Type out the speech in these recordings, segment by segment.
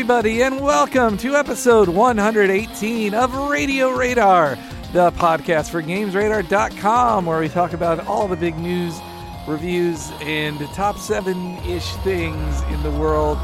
everybody, and welcome to episode 118 of Radio Radar, the podcast for GamesRadar.com, where we talk about all the big news, reviews, and top 7-ish things in the world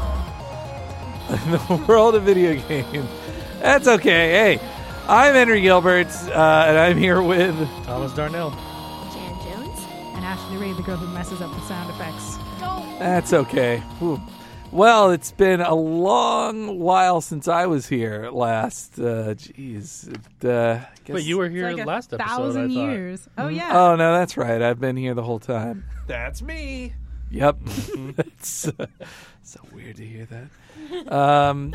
of video games. That's okay. Hey, I'm Henry Gilbert, and I'm here with Thomas Darnell, Jan Jones, and Ashley Reed, the girl who messes up the sound effects. That's okay. Whew. Well, it's been a long while since I was here last. Wait, you were here It's like last episode, 1,000 I thought. years. Oh, yeah. Oh, no, that's right. I've been here the whole time. That's me. Yep. It's so weird to hear that.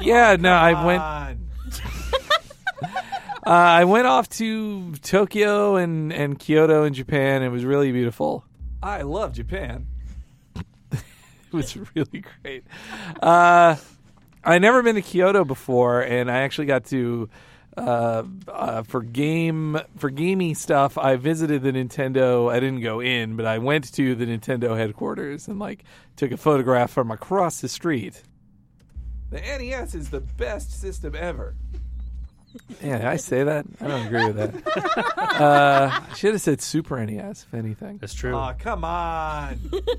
I went off to Tokyo and Kyoto in Japan. It was really beautiful. I love Japan. It was really great. I'd never been to Kyoto before, and I actually got to for gamey stuff. I visited the Nintendo. I didn't go in, but I went to the Nintendo headquarters and took a photograph from across the street. The NES is the best system ever. Yeah, I say that? I don't agree with that. I should have said Super NES, if anything. That's true. Oh, come on.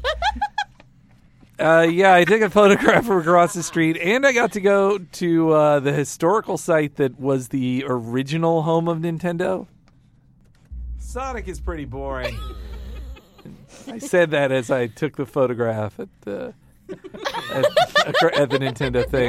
I took a photograph from across the street, and I got to go to the historical site that was the original home of Nintendo. Sonic is pretty boring. I said that as I took the photograph at the Nintendo thing.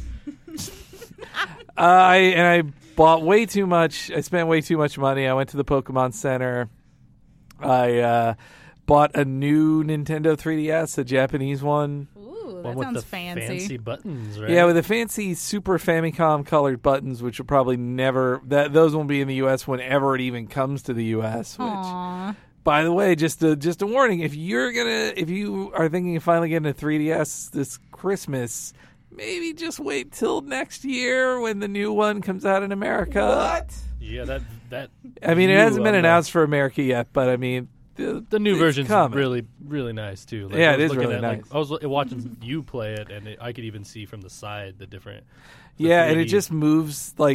I bought way too much. I spent way too much money. I went to the Pokemon Center. I bought a new Nintendo 3DS, a Japanese one. Ooh, One that with sounds the fancy. buttons, right? Yeah, with the fancy Super Famicom colored buttons, which will probably never. Those won't be in the U.S. whenever it even comes to the U.S. Which, Aww. by the way, just a warning: if you are thinking of finally getting a 3DS this Christmas, maybe just wait till next year when the new one comes out in America. What? Yeah, that. I mean, it hasn't been announced for America yet, but I mean. The new version's coming. really, really nice too. Yeah, I it was is looking really at, nice. I was watching you play it, and I could even see from the side the different. Yeah, and 3D. it just moves the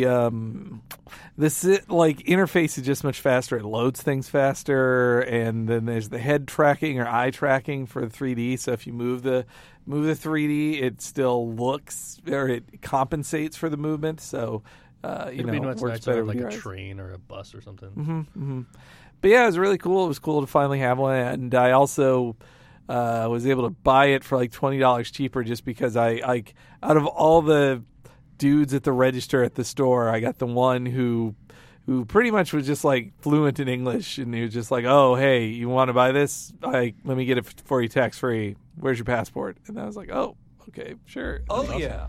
interface is just much faster. It loads things faster, and then there's the head tracking or eye tracking for the 3D. So if you move the 3D, it still looks or it compensates for the movement. So It'd be it works nice to better have with like your a eyes. train or a bus or something. Mm-hmm, mm-hmm. But yeah, it was really cool. It was cool to finally have one, and I also was able to buy it for like $20 cheaper just because I out of all the dudes at the register at the store, I got the one who pretty much was just like fluent in English, and he was just like, "Oh, hey, you want to buy this? Let me get it for you tax free. Where's your passport?" And I was like, "Oh, okay, sure." Oh, yeah.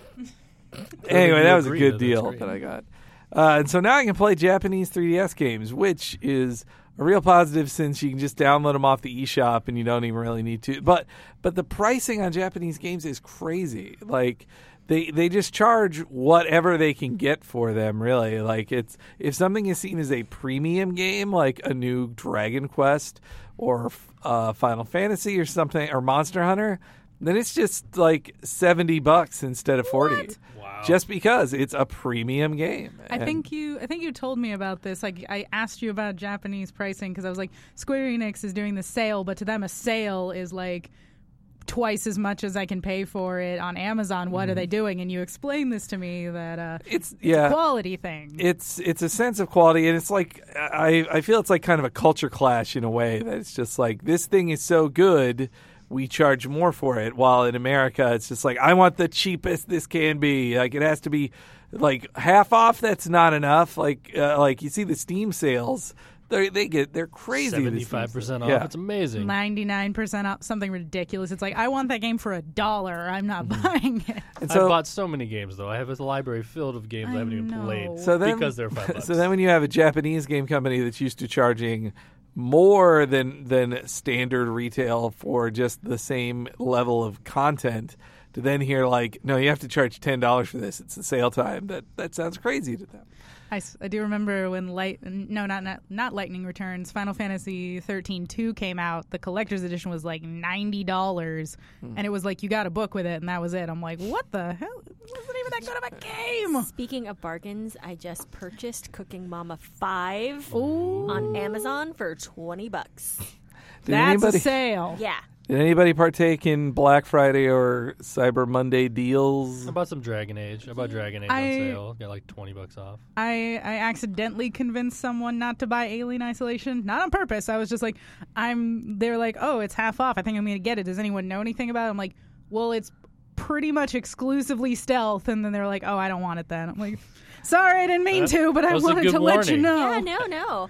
Anyway, that was a agree, good though. deal That's that great. I got. And so now I can play Japanese 3DS games, which is a real positive since you can just download them off the eShop and you don't even really need to. But the pricing on Japanese games is crazy. Like they just charge whatever they can get for them, really. Like it's if something is seen as a premium game, like a new Dragon Quest or Final Fantasy or something, or Monster Hunter, then it's just like $70 instead of $40. Wow. Just because it's a premium game. I think you told me about this. Like, I asked you about Japanese pricing because I was like, Square Enix is doing the sale, but to them a sale is like twice as much as I can pay for it on Amazon. What are they doing? And you explained this to me that it's a quality thing. It's a sense of quality, and it's like I feel it's like kind of a culture clash in a way that it's just like this thing is so good. We charge more for it, while in America it's just like I want the cheapest this can be. Like it has to be like half off. That's not enough. Like you see the Steam sales, they're crazy. 75% off. Yeah. It's amazing. 99% off, something ridiculous. It's like I want that game for $1. I'm not buying it. And I've bought so many games though. I have a library filled of games I haven't even know. played So then- because they're $5. So then when you have a Japanese game company that's used to charging more than standard retail for just the same level of content, to then hear like, no, you have to charge $10 for this. It's the sale time. That sounds crazy to them. I do remember when not Lightning Returns, Final Fantasy 13-2 came out. The collector's edition was like $90, and it was like you got a book with it, and that was it. I'm like, what the hell? It wasn't even that good of a game. Speaking of bargains, I just purchased Cooking Mama 5 Ooh, on Amazon for $20. that's a sale. Yeah. Did anybody partake in Black Friday or Cyber Monday deals? I bought some Dragon Age. I bought Dragon Age on sale. Got like $20 off. I accidentally convinced someone not to buy Alien Isolation, not on purpose. I was just like, they're like, oh, it's half off. I think I'm going to get it. Does anyone know anything about it? I'm like, well, it's pretty much exclusively stealth. And then they're like, oh, I don't want it then. I'm like, sorry, I didn't mean to, but I was a wanted good to let you warning. know. Yeah, no.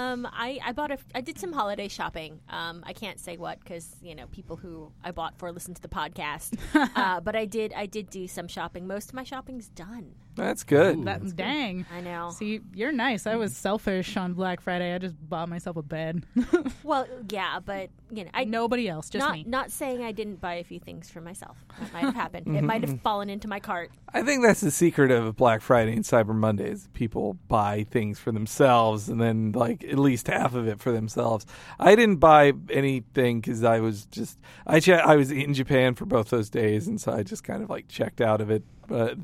I did some holiday shopping. I can't say what because people who I bought for listen to the podcast. But I did do some shopping. Most of my shopping's done. That's good. Ooh. Dang. I know. See, you're nice. I was selfish on Black Friday. I just bought myself a bed. Well, yeah, but Nobody else, just me. Not saying I didn't buy a few things for myself. That might have happened. It might have fallen into my cart. I think that's the secret of Black Friday and Cyber Mondays. People buy things for themselves and then like at least half of it for themselves. I didn't buy anything because I was just I was in Japan for both those days, and so I just kind of like checked out of it.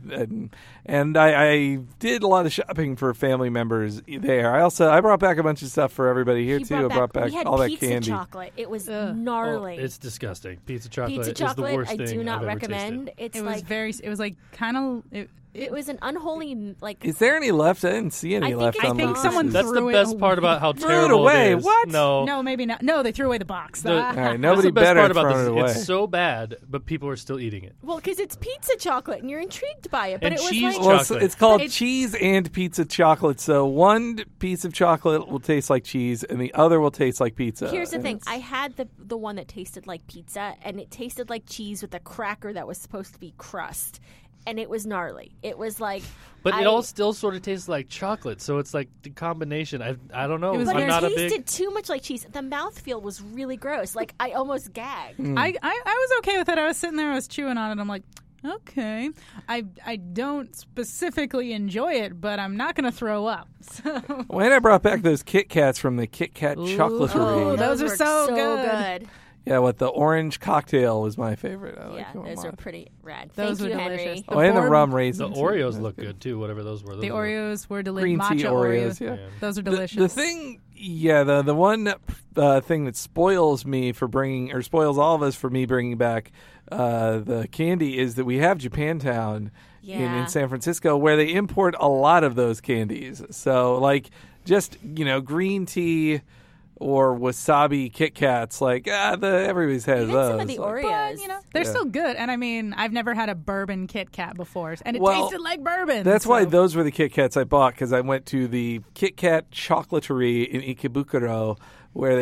And I did a lot of shopping for family members there. I brought back a bunch of stuff for everybody here too. I brought back we had all that pizza candy. chocolate. It was gnarly. It's disgusting. Pizza chocolate, Pizza chocolate, is the worst I thing do not I've ever recommend. tasted. It's It was like kind of. it was an unholy like. Is there any left? I didn't see any left. I think someone That's the threw it best away. part about how Threw it terrible away. it is. What? No. Maybe not. No, they threw away the box. The- All right, That's nobody the best better part about thrown this. it away. It's so bad, but people are still eating it. Well, because it's pizza chocolate and you're intrigued by it, but And it was cheese like Well, chocolate. it's called It's- cheese and pizza chocolate. So one piece of chocolate will taste like cheese, and the other will taste like pizza. Here's the And thing. it's- I had the one that tasted like pizza, and it tasted like cheese with a cracker that was supposed to be crust, and it was gnarly. It was like, But it all still sort of tastes like chocolate, so it's like the combination. I don't know. It was but I'm it not a tasted big. too much like cheese. The mouthfeel was really gross. Like I almost gagged. I was okay with it. I was sitting there, I was chewing on it. I'm like, okay. I don't specifically enjoy it, but I'm not going to throw up. So. When I brought back those Kit Kats from the Kit Kat Chocolaterie. Oh, those are were so good. Yeah, the orange cocktail was my favorite. I Yeah, like them a those are lot. pretty rad. Those Thank were you, delicious. Henry. Oh, and the Bourbon- rum The raisins. Oreos That's look good. good too. Whatever those were. Those The were- Oreos were delicious. Green tea Matcha Oreos, yeah. Those are The- delicious. The thing, the one thing that spoils me for bringing, or spoils all of us for me bringing back the candy is that we have Japantown Yeah. in San Francisco where they import a lot of those candies. So, like, just, green tea or wasabi Kit Kats, like, everybody's has You had those. some of the Like, Oreos. But, they're Yeah. still good. And I mean, I've never had a bourbon Kit Kat before, and it Well, tasted like bourbon. That's why so- those were the Kit Kats I bought, because I went to the Kit Kat Chocolaterie in Ikebukuro, where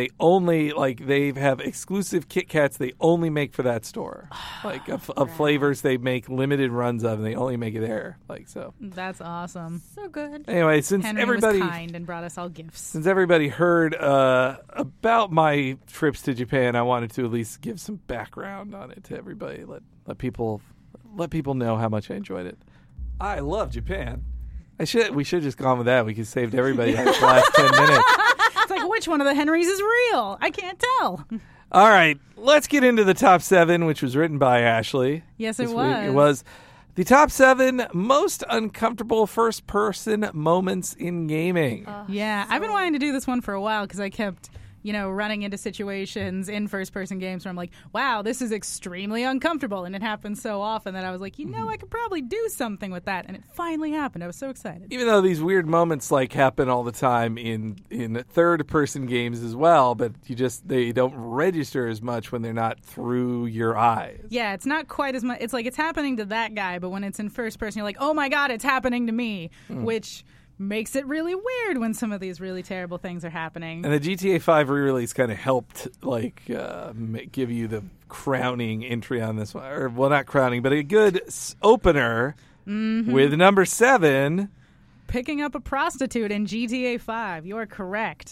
they have exclusive Kit Kats they only make for that store, like of flavors they make limited runs of, and they only make it there. Like so. That's awesome. So good. Anyway, since Henry everybody was kind and brought us all gifts. heard about my trips to Japan, I wanted to at least give some background on it to everybody. Let people know how much I enjoyed it. I love Japan. We should have just gone with that. We could have saved everybody like the last 10 minutes. It's like, which one of the Henrys is real? I can't tell. All right, let's get into the top 7, which was written by Ashley. Yes, it this was. week. It was the top 7 most uncomfortable first-person moments in gaming. Yeah, I've been wanting to do this one for a while because I kept, running into situations in first-person games where I'm like, wow, this is extremely uncomfortable. And it happens so often that I was like, I could probably do something with that. And it finally happened. I was so excited. Even though these weird moments happen all the time in third-person games as well, but they don't register as much when they're not through your eyes. Yeah, it's not quite as much. It's like it's happening to that guy, but when it's in first person, you're like, oh my God, it's happening to me, which makes it really weird when some of these really terrible things are happening. And the GTA 5 re-release kind of helped, give you the crowning entry on this one. Or, well, not crowning, but a good opener with number 7. Picking up a prostitute in GTA 5. You are correct.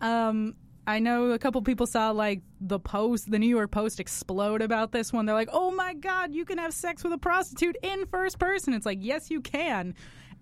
I know a couple people saw the New York Post explode about this one. They're like, oh my God, you can have sex with a prostitute in first person. It's like, yes, you can.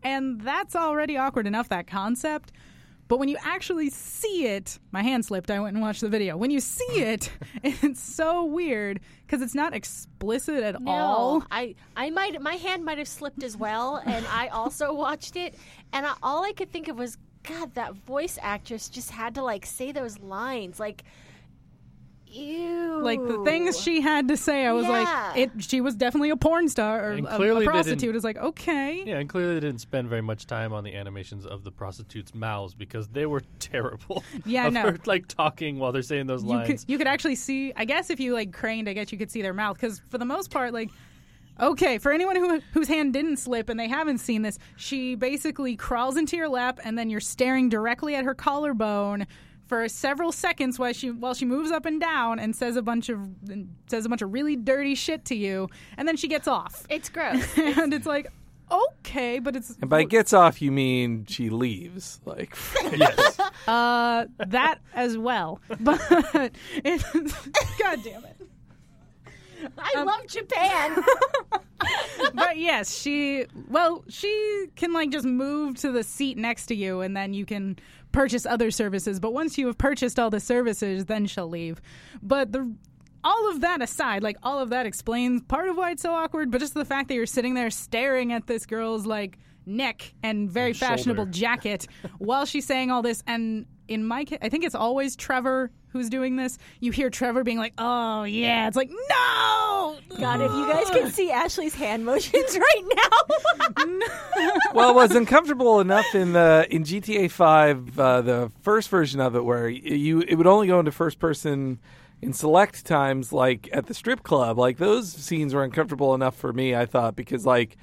And that's already awkward enough, that concept. But when you actually see it, my hand slipped, I went and watched the video. When you see it, it's so weird because it's not explicit at all. My hand might have slipped as well, and I also watched it, and all I could think of was, God, that voice actress just had to like say those lines, like, ew. Like the things she had to say, I was like, she was definitely a porn star or And a clearly they prostitute. didn't- It was like, okay. Yeah, and clearly they didn't spend very much time on the animations of the prostitutes' mouths because they were terrible. Yeah, of no. her, like talking while they're saying those lines. You could actually see, I guess if you like craned, I guess you could see their mouth because for the most part, like, okay, for anyone whose hand didn't slip and they haven't seen this, she basically crawls into your lap and then you're staring directly at her collarbone for several seconds while she moves up and down and says a bunch of really dirty shit to you, and then she gets off. It's gross. And it's like, okay, but it's And by gets off, you mean she leaves. Like, Yes. that as well. But it, God damn it. I love Japan. But yes, she can like just move to the seat next to you and then you can purchase other services. But once you have purchased all the services, then she'll leave. But all of that aside, like all of that explains part of why it's so awkward, but just the fact that you're sitting there staring at this girl's like neck and very fashionable shoulder. jacket while she's saying all this. And in my case, I think it's always Trevor who's doing this. You hear Trevor being like, oh yeah, it's like, no! God, if you guys could see Ashley's hand motions right now. well, it was uncomfortable enough in GTA 5, the first version of it, where it would only go into first person in select times, like at the strip club. Like those scenes were uncomfortable enough for me, I thought, because like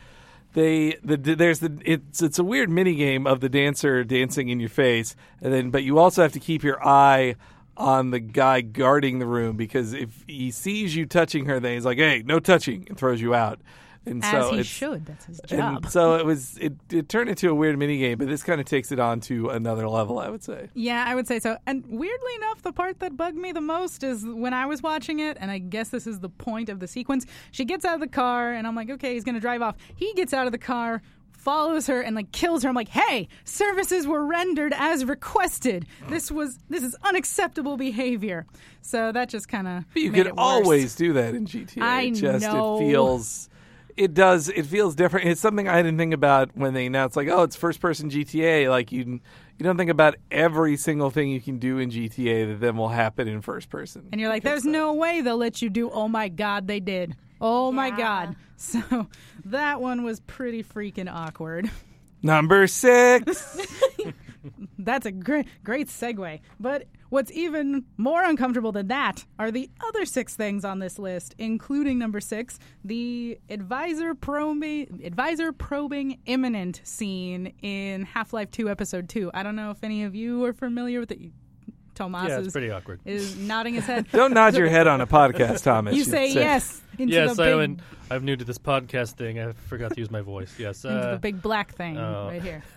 it's a weird mini game of the dancer dancing in your face, but you also have to keep your eye on the guy guarding the room, because if he sees you touching her, then he's like, "Hey, no touching," and throws you out. And As so he it's, should. That's his job. And so it turned into a weird mini game, but this kind of takes it on to another level, I would say. Yeah, I would say so. And weirdly enough, the part that bugged me the most is when I was watching it, and I guess this is the point of the sequence, she gets out of the car, and I'm like, okay, he's going to drive off. He gets out of the car, follows her, and like kills her. I'm like, hey, services were rendered as requested. This is unacceptable behavior. So that just kind of But you made could it worse. always do that in GTA. I know. It feels different. It's something I didn't think about when they announced, like, oh, it's first-person GTA. Like, you don't think about every single thing you can do in GTA that then will happen in first person. And you're like, there's no way they'll let you do, oh my God, they did. Oh my Yeah. God. So that one was pretty freaking awkward. Number 6. That's a great segue. But what's even more uncomfortable than that are the other 6 things on this list, including number 6, the advisor probing imminent scene in Half-Life 2 Episode 2. I don't know if any of you are familiar with it. Tomas Yeah, it's pretty awkward. is nodding his head. Don't nod your head on a podcast, Thomas. You say yes into Yes, the big, I'm new to this podcast thing. I forgot to use my voice. Yes. into the big black thing oh. right here.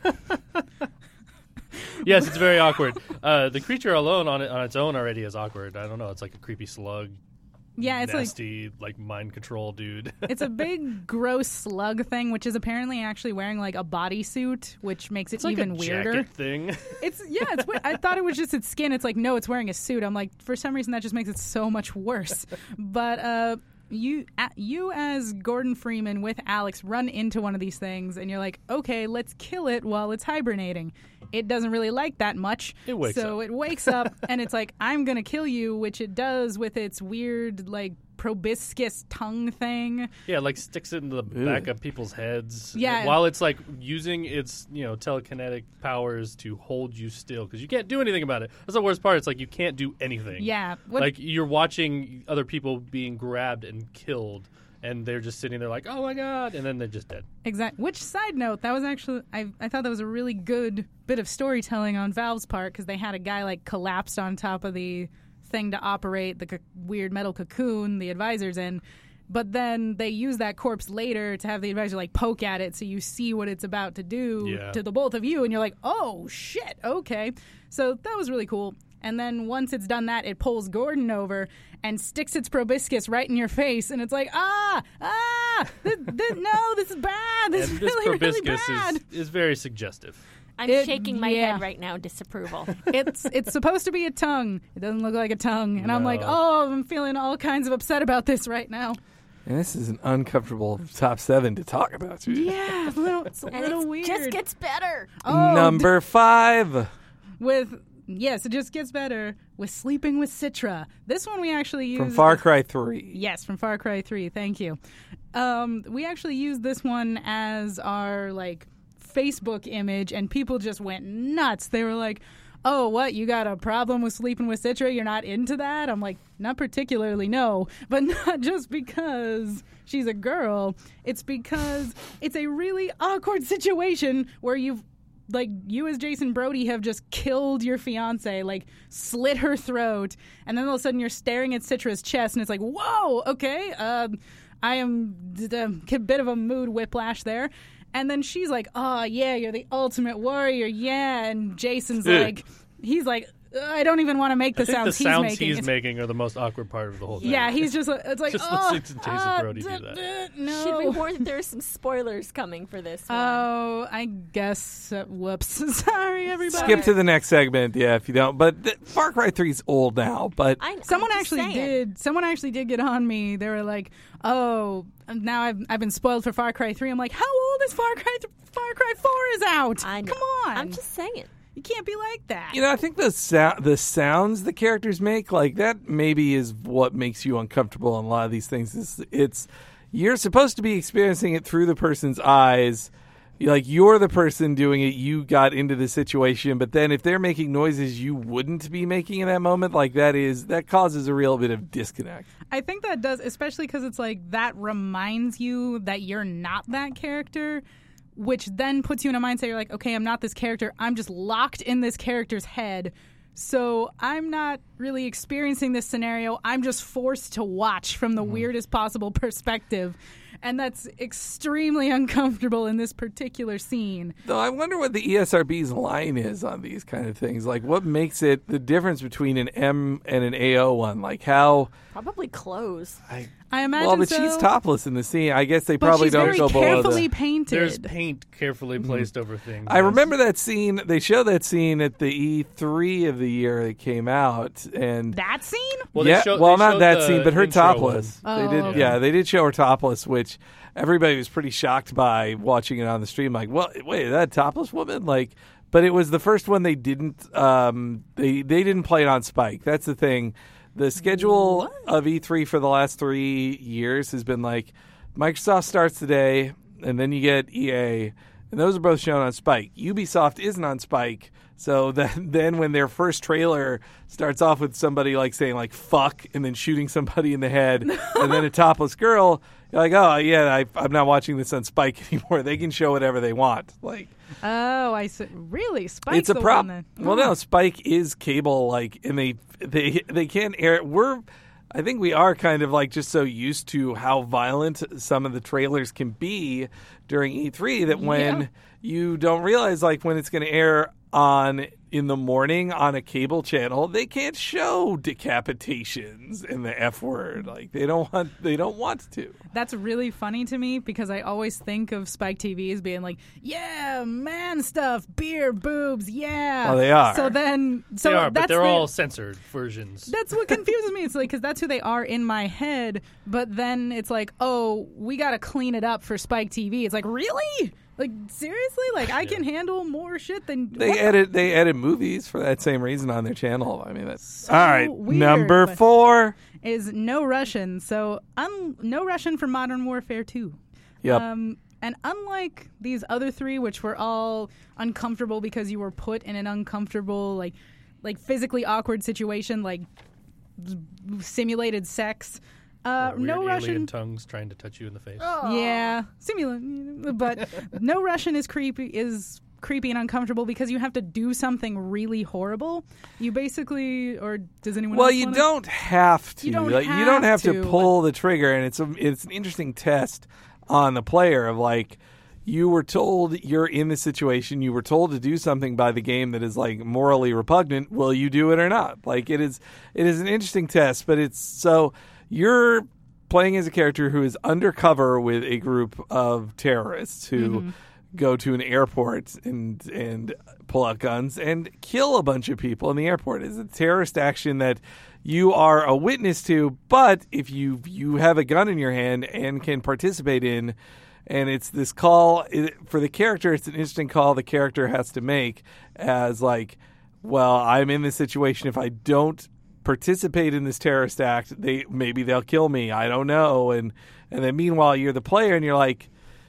Yes, it's very awkward. The creature alone on its own already is awkward. I don't know. It's like a creepy slug. Yeah, it's nasty, like mind control dude. it's a big gross slug thing, which is apparently actually wearing like a bodysuit, which makes it It's like even a weirder. jacket thing. It's weird. I thought it was just its skin. It's like, no, it's wearing a suit. I'm like, for some reason that just makes it so much worse. But you as Gordon Freeman with Alex run into one of these things, and you're like, okay, let's kill it while it's hibernating. It doesn't really like that much. It wakes so up. it wakes up, and it's like, I'm going to kill you, which it does with its weird, like, proboscis tongue thing. Yeah, like sticks it into the back of people's heads. Yeah. While it's like using its, telekinetic powers to hold you still, because you can't do anything about it. That's the worst part. It's like you can't do anything. Yeah. Like you're watching other people being grabbed and killed, and they're just sitting there like, oh my God, and then they're just dead. Exactly. Which, side note, that was actually, I thought that was a really good bit of storytelling on Valve's part, because they had a guy like collapsed on top of the thing to operate the weird metal cocoon the advisor's in, but then they use that corpse later to have the advisor like poke at it so you see what it's about to do to the both of you, and you're like, oh shit, okay. So that was really cool. And then once it's done that, it pulls Gordon over and sticks its proboscis right in your face. And it's like, no, this is bad. This And is this really, really proboscis bad. is very suggestive. I'm shaking my yeah. head right now in disapproval. It's supposed to be a tongue. It doesn't look like a tongue. And I'm like, No. I'm feeling all kinds of upset about this right now. And this is an uncomfortable top 7 to talk about. Too. Yeah, it's a And little it weird. just gets better. Number 5. Yes, it just gets better with Sleeping with Citra. This one we actually use From Far Cry 3. Yes, from Far Cry 3. Thank you. We actually used this one as our Facebook image, and people just went nuts. They were like, "Oh, what? You got a problem with Sleeping with Citra? You're not into that?" I'm like, "Not particularly, no, but not just because she's a girl. It's because it's a really awkward situation where you as Jason Brody have just killed your fiance, slit her throat, and then all of a sudden you're staring at Citra's chest, and it's like, whoa, okay, I am a bit of a mood whiplash there. And then she's like, oh, yeah, you're the ultimate warrior, yeah. And Jason's he's like, I don't even want to make the I think sounds the sounds making. he's making are the most awkward part of the whole thing. Yeah, he's just, it's like, Just oh, listening to Jason Brody do that. No. Should we warn that there are some spoilers coming for this one? Oh, I guess. Whoops. Sorry, everybody. Skip to the next segment, yeah, if you don't. But Far Cry 3 is old now, but Someone I'm actually just saying. Someone actually did get on me. They were like, "Oh, now I've been spoiled for Far Cry 3." I'm like, "How old is Far Cry 4 is out? I know. Come on, I'm just saying. you can't be like that." I think the sounds the characters make, that maybe is what makes you uncomfortable in a lot of these things. It's you're supposed to be experiencing it through the person's eyes. You're the person doing it. You got into the situation, but then if they're making noises you wouldn't be making in that moment, that causes a real bit of disconnect. I think that does, especially because it's that reminds you that you're not that character, which then puts you in a mindset you're like, okay, I'm not this character. I'm just locked in this character's head. So I'm not really experiencing this scenario. I'm just forced to watch from the weirdest possible perspective. And that's extremely uncomfortable in this particular scene. Though I wonder what the ESRB's line is on these kind of things. What makes it the difference between an M and an AO one? How... Probably clothes. I imagine Well, but so, she's topless in the scene. I guess they but probably she's don't very go below carefully the... painted. There's paint carefully placed over things. I remember that scene. They show that scene at the E3 of the year it came out, and That scene? Well, yeah, they not showed that the scene, but her intro topless. one. They Oh, did, okay. yeah, they did show her topless, which everybody was pretty shocked by watching it on the stream. Well, wait, is that a topless woman? But it was the first one they didn't. They didn't play it on Spike. That's the thing. The schedule of E3 for the last 3 years has been Microsoft starts today, and then you get EA, and those are both shown on Spike. Ubisoft isn't on Spike, so then when their first trailer starts off with somebody saying fuck and then shooting somebody in the head, and then a topless girl, you're like, oh yeah, I'm not watching this on Spike anymore. They can show whatever they want. Oh, I see. Really? Spike's It's a the prop. one that... Well, no, Spike is cable, and they can't air it. I think we are kind of just so used to how violent some of the trailers can be during E3 that when you don't realize when it's going to air in the morning on a cable channel, they can't show decapitations and the F word. They don't want to. That's really funny to me because I always think of Spike TV as being yeah, man stuff, beer, boobs, yeah. Oh, they are. So then, They are, but that's they're all censored versions. That's what confuses me. It's because that's who they are in my head, but then it's oh, we got to clean it up for Spike TV. It's really? Seriously? I can handle more shit than They edit movies for that same reason on their channel. I mean, that's So all right. weird, Number but- 4. is No Russian. So No Russian for Modern Warfare 2. Yep. And unlike these other 3, which were all uncomfortable because you were put in an uncomfortable, like physically awkward situation, like simulated sex. Weird No alien Russian. tongues trying to touch you in the face. Yeah, but No Russian is creepy and uncomfortable because you have to do something really horrible. You basically, or does anyone? Well, else you wanna- don't have to. You don't you don't have have to to. pull the trigger, and it's an interesting test on the player of you were told you're in this situation, you were told to do something by the game that is like morally repugnant, will you do it or not? Like it is an interesting test, but it's so you're playing as a character who is undercover with a group of terrorists who go to an airport and pull out guns and kill a bunch of people in the airport. It's a terrorist action that you are a witness to, but if you have a gun in your hand and can participate in, and it's this call for the character, it's an interesting call the character has to make as like, well, I'm in this situation. If I don't participate in this terrorist act, maybe they'll kill me. I don't know. And then meanwhile, you're the player and you're like,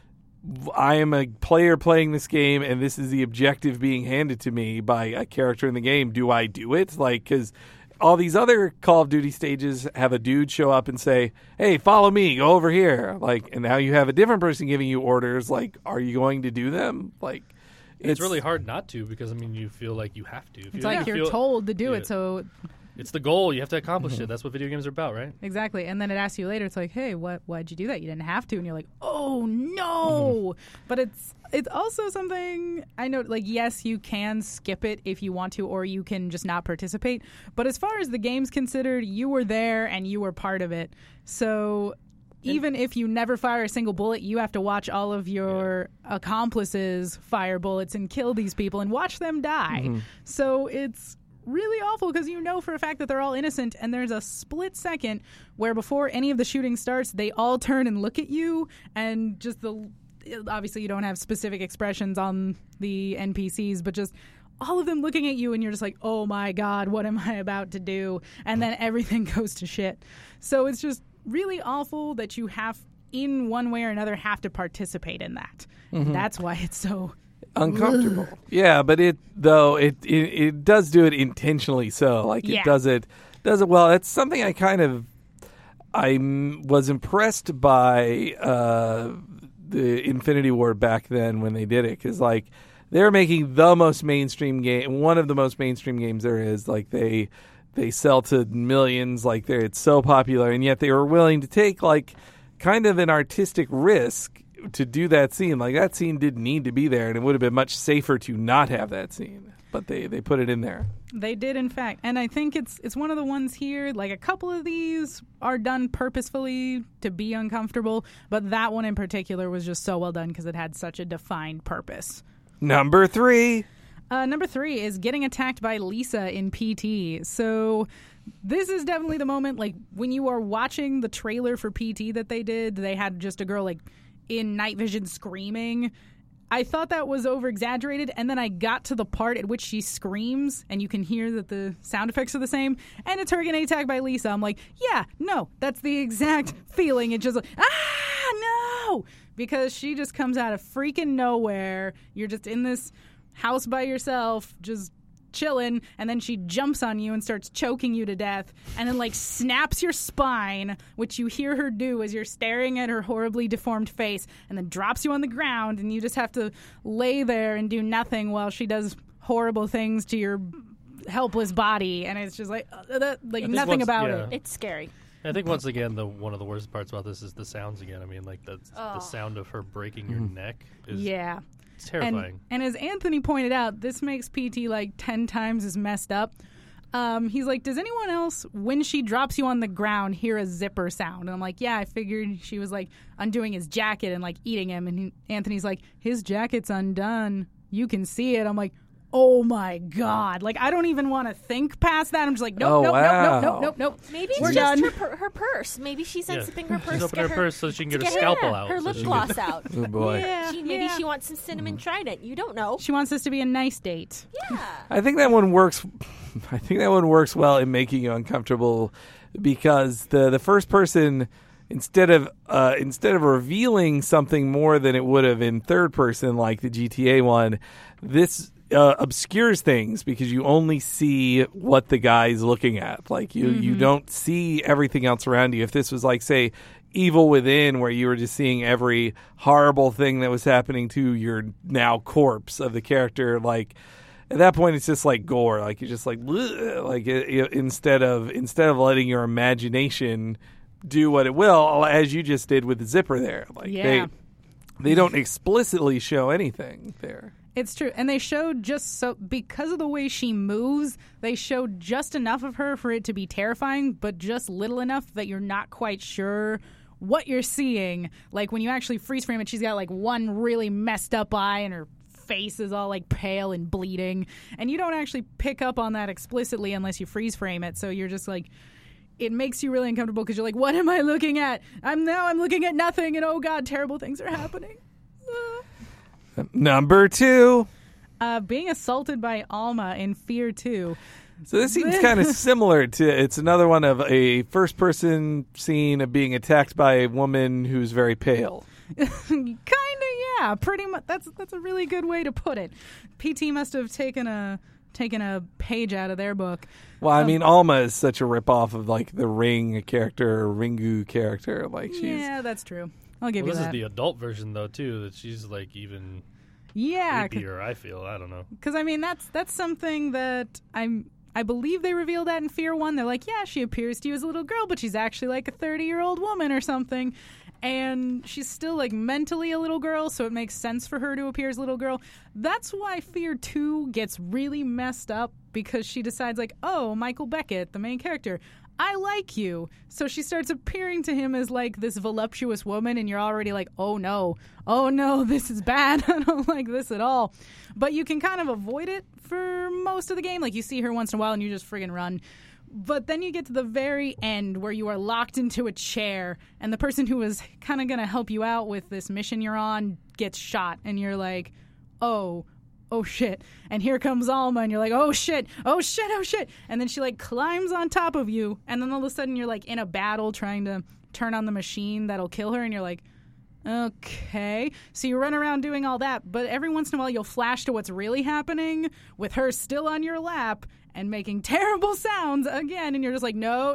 I am a player playing this game and this is the objective being handed to me by a character in the game. Do I do it? Like, because all these other Call of Duty stages have a dude show up and say, hey, follow me, go over here. Like, and now you have a different person giving you orders. Like, are you going to do them? Like, it's really hard not to because, I mean, you feel like you have to. It's like you're told to do it, so... It's the goal. You have to accomplish it. That's what video games are about, right? Exactly. And then it asks you later, it's like, hey, why'd you do that? You didn't have to. And you're like, oh, no. But it's also something, I know, like, yes, you can skip it if you want to, or you can just not participate. But as far as the game's considered, you were there and you were part of it. So even if you never fire a single bullet, you have to watch all of your accomplices fire bullets and kill these people and watch them die. So it's really awful because you know for a fact that they're all innocent, and there's a split second where before any of the shooting starts, they all turn and look at you, and just obviously you don't have specific expressions on the NPCs, but just all of them looking at you, and you're just like, oh my God, what am I about to do? And then everything goes to shit. So it's just really awful that you have, in one way or another, have to participate in that. That's why it's so uncomfortable. Yeah, but it does do it intentionally. So like it does it well. It's something I was impressed by the Infinity Ward back then when they did it, because like they're making the most mainstream game, one of the most mainstream games there is. Like they sell to millions. Like it's so popular, and yet they were willing to take like kind of an artistic risk to do that scene. Like that scene didn't need to be there, and it would have been much safer to not have that scene, but they put it in there. They did, in fact. And I think it's one of the ones here, like a couple of these are done purposefully to be uncomfortable, but that one in particular was just so well done because it had such a defined purpose. Number 3 is getting attacked by Lisa in PT. So this is definitely the moment, like when you are watching the trailer for PT that they did, they had just a girl like in night vision screaming. I thought that was over exaggerated, and then I got to the part at which she screams and you can hear that the sound effects are the same, and it's her getting attacked by Lisa. I'm like, yeah, no, that's the exact feeling. It's just like, no, because she just comes out of freaking nowhere. You're just in this house by yourself, just chilling, and then she jumps on you and starts choking you to death, and then like snaps your spine, which you hear her do as you're staring at her horribly deformed face, and then drops you on the ground, and you just have to lay there and do nothing while she does horrible things to your helpless body. And it's just like nothing about it. It's scary. I think once again, one of the worst parts about this is the sounds again. I mean, like the sound of her breaking your neck is It's terrifying. And as Anthony pointed out, this makes PT like 10 times as messed up. He's like, does anyone else, when she drops you on the ground, hear a zipper sound? And I'm like, yeah, I figured she was like undoing his jacket and like eating him. And Anthony's like, his jacket's undone. You can see it. I'm like, oh my God. Like, I don't even want to think past that. I'm just like, nope. Maybe it's just her purse. Maybe she's unzipping her purse. She's opening her purse so she can get her scalpel out. Her lip gloss out. Oh boy. Yeah, Maybe she wants some cinnamon trident. You don't know. She wants this to be a nice date. Yeah. I think that one works. I think that one works well in making you uncomfortable, because the first person, instead of revealing something more than it would have in third person, like the GTA one, this obscures things because you only see what the guy's looking at. Like you don't see everything else around you. If this was like, say, Evil Within, where you were just seeing every horrible thing that was happening to your now corpse of the character, like at that point it's just like gore. Like you're just like, bleh, like instead of letting your imagination do what it will, as you just did with the zipper there. Like They don't explicitly show anything there. It's true. And they showed because of the way she moves, they showed just enough of her for it to be terrifying, but just little enough that you're not quite sure what you're seeing. Like when you actually freeze frame it, she's got like one really messed up eye and her face is all like pale and bleeding. And you don't actually pick up on that explicitly unless you freeze frame it. So you're just like, it makes you really uncomfortable because you're like, what am I looking at? I'm looking at nothing and oh God, terrible things are happening. Number 2. Being assaulted by Alma in Fear 2. So this seems kind of similar to, it's another one of a first-person scene of being attacked by a woman who's very pale. Kinda, yeah. Pretty much. That's a really good way to put it. PT must have taken a page out of their book. Well, I mean, Alma is such a ripoff of like the Ring character, Ringu character. Like she's Yeah, that's true. I'll give Well, you this that. is the adult version though too. That she's like even Yeah, creepier. I feel. I don't know. because I mean that's something that I believe they revealed that in Fear 1. They're like, yeah, she appears to you as a little girl, but she's actually like a 30-year-old woman or something. And she's still like mentally a little girl, so it makes sense for her to appear as a little girl. That's why Fear 2 gets really messed up, because she decides like, oh, Michael Beckett, the main character, I like you. So she starts appearing to him as like this voluptuous woman, and you're already like, oh no, this is bad. I don't like this at all. But you can kind of avoid it for most of the game. Like you see her once in a while and you just friggin' run. But then you get to the very end where you are locked into a chair and the person who was kind of going to help you out with this mission you're on gets shot. And you're like, oh shit. And here comes Alma and you're like, oh shit. And then she like climbs on top of you. And then all of a sudden you're like in a battle trying to turn on the machine that'll kill her. And you're like, okay. So you run around doing all that. But every once in a while you'll flash to what's really happening with her still on your lap and making terrible sounds again, and you're just like, no.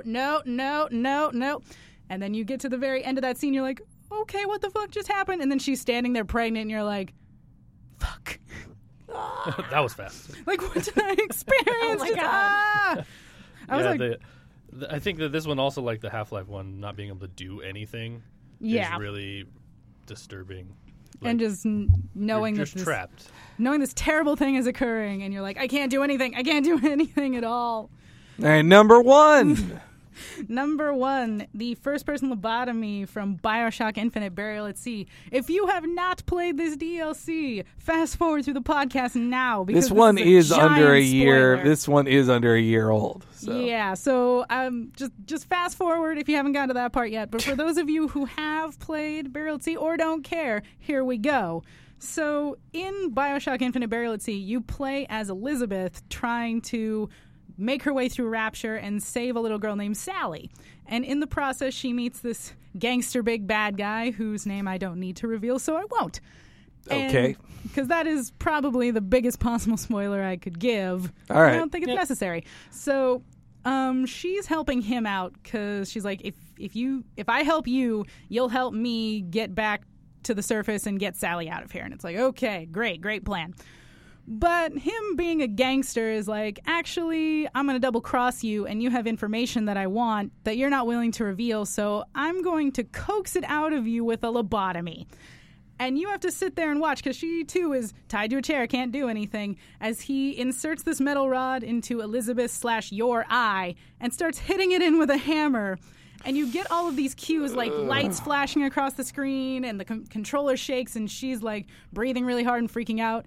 And then you get to the very end of that scene, you're like, okay, what the fuck just happened? And then she's standing there pregnant, and you're like, fuck. That was fast. Like, what did I experience? Oh my God. I was Yeah, I think that this one also, like the Half-Life one, not being able to do anything yeah. is really disturbing. And just knowing you're that just trapped. knowing this terrible thing is occurring, and you're like, I can't do anything at all. All right, number 1. Number 1, the first-person lobotomy from BioShock Infinite: Burial at Sea. If you have not played this DLC, fast forward through the podcast now, because This one is under a year. Spoiler. This one is under a year old. So. Yeah, so just fast forward if you haven't gotten to that part yet. But for those of you who have played Burial at Sea or don't care, here we go. So in BioShock Infinite: Burial at Sea, you play as Elizabeth trying to make her way through Rapture and save a little girl named Sally. And in the process, she meets this gangster big bad guy whose name I don't need to reveal, so I won't. Okay. Because that is probably the biggest possible spoiler I could give. All right. I don't think it's necessary. So she's helping him out because she's like, if I help you, you'll help me get back to the surface and get Sally out of here. And it's like, okay, great plan. But him being a gangster is like, actually, I'm going to double cross you and you have information that I want that you're not willing to reveal, so I'm going to coax it out of you with a lobotomy. And you have to sit there and watch, because she too is tied to a chair, can't do anything, as he inserts this metal rod into Elizabeth/your eye and starts hitting it in with a hammer. And you get all of these cues, like lights flashing across the screen, and the controller shakes, and she's like breathing really hard and freaking out.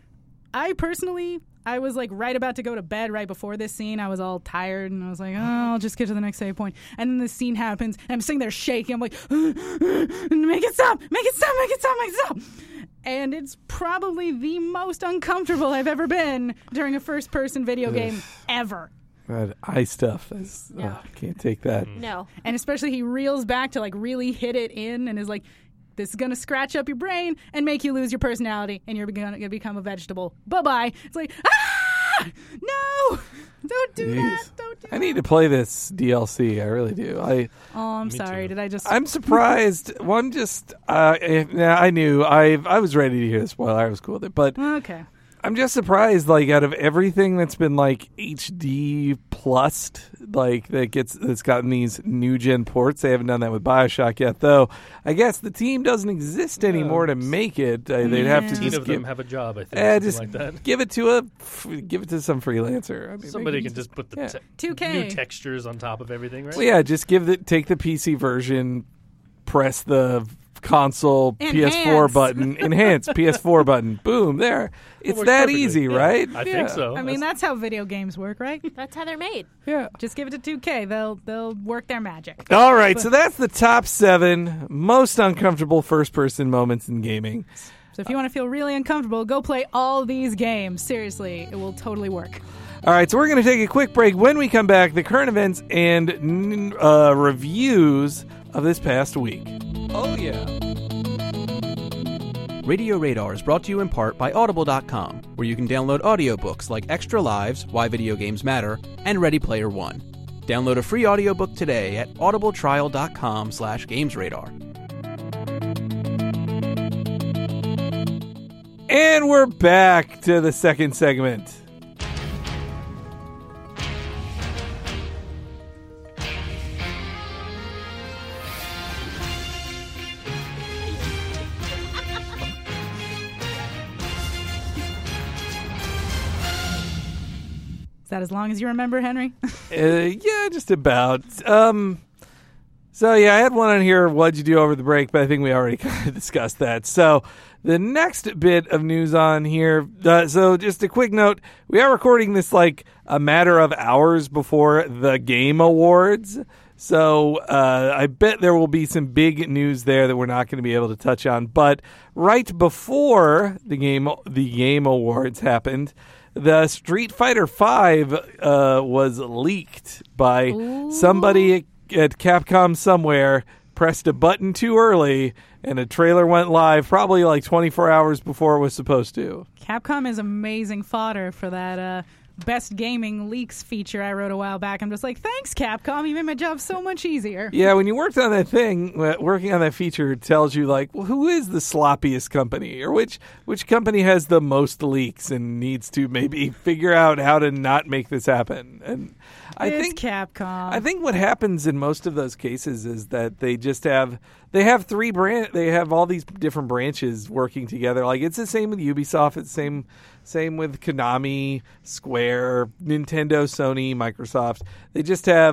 I was like right about to go to bed right before this scene. I was all tired and I was like, oh, I'll just get to the next save point. And then this scene happens and I'm sitting there shaking. I'm like, make it stop. And it's probably the most uncomfortable I've ever been during a first-person video game ever. That eye stuff. I can't take that. No. And especially he reels back to like really hit it in and is like, this is going to scratch up your brain and make you lose your personality, and you're going to become a vegetable. Bye-bye. It's like, no! Don't do that. Don't do that. I need to play this DLC. I really do. I'm Me sorry. too. Did I just... I'm surprised. I knew. I was ready to hear the spoiler. I was cool with it. But Okay. I'm just surprised, like, out of everything that's been like HD plussed, like that's gotten these new gen ports. They haven't done that with BioShock yet, though. I guess the team doesn't exist anymore to make it. They'd have to 15 just of them have a job, I think. Something just like that. give it to some freelancer. I mean, Somebody can just put the 2K. new textures on top of everything, right? well, yeah, just take the PC version, press the console Enhance. PS4 button, enhance PS4 button, boom, there. It's works that perfectly. easy, Yeah, right? I think so. I mean, that's how video games work, right? That's how they're made. Yeah. Just give it to 2K. They'll work their magic. All right, so that's the top 7 most uncomfortable first-person moments in gaming. So if you want to feel really uncomfortable, go play all these games. Seriously, it will totally work. All right, so we're going to take a quick break. When we come back, the current events and reviews of this past week. Oh, yeah. Radio Radar is brought to you in part by Audible.com, where you can download audiobooks like Extra Lives, Why Video Games Matter, and Ready Player One. Download a free audiobook today at audibletrial.com/gamesradar. And we're back to the second segment. Is that as long as you remember, Henry? Yeah, just about. So, yeah, I had one on here, what'd you do over the break, but I think we already kind of discussed that. So, the next bit of news on here, so just a quick note, we are recording this like a matter of hours before the Game Awards. So, I bet there will be some big news there that we're not going to be able to touch on. But right before the Game Awards happened, the Street Fighter V was leaked by somebody at Capcom somewhere, pressed a button too early, and a trailer went live probably like 24 hours before it was supposed to. Capcom is amazing fodder for that best gaming leaks feature I wrote a while back. I'm just like, thanks, Capcom. You made my job so much easier. Yeah, when you worked on that thing, working on that feature tells you, like, well, who is the sloppiest company? Or which company has the most leaks and needs to maybe figure out how to not make this happen? And I think Capcom. I think what happens in most of those cases is that they just have they have all these different branches working together. Like, it's the same with Ubisoft, it's the same with Konami, Square, Nintendo, Sony, Microsoft. They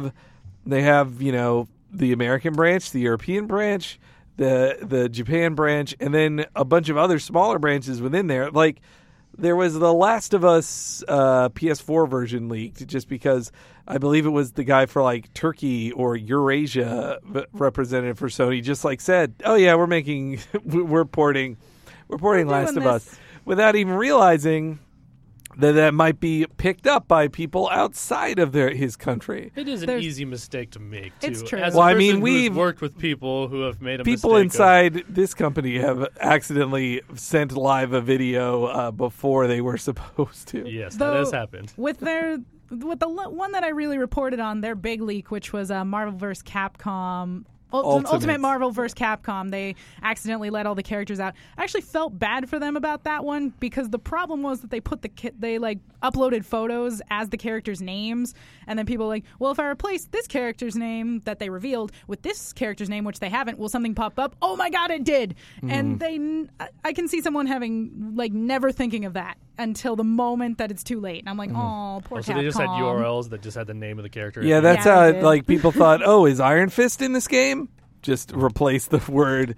have, you know, the American branch, the European branch, the Japan branch, and then a bunch of other smaller branches within there. Like, there was the Last of Us PS4 version leaked just because I believe it was the guy for like Turkey or Eurasia representative for Sony just like said, "Oh yeah, we're porting Last of Us," without even realizing that might be picked up by people outside of his country. It is an easy mistake to make, too. It's true. As Well, a I mean, person who's we've worked with people who have made a people mistake. Inside this company have accidentally sent live a video before they were supposed to. Yes, Though, that has happened. With the one that I really reported on, their big leak, which was Marvel vs. Capcom. Ultimate Marvel vs. Capcom. They accidentally let all the characters out. I actually felt bad for them about that one because the problem was that they put they uploaded photos as the characters' names, and then people were like, well, if I replace this character's name that they revealed with this character's name, which they haven't, will something pop up? Oh my god, it did! And I can see someone having never thinking of that until the moment that it's too late. And I'm like, oh, poor Capcom. So they just had URLs that just had the name of the character. Yeah, that's Yeah, how people thought, oh, is Iron Fist in this game? Just replace the word,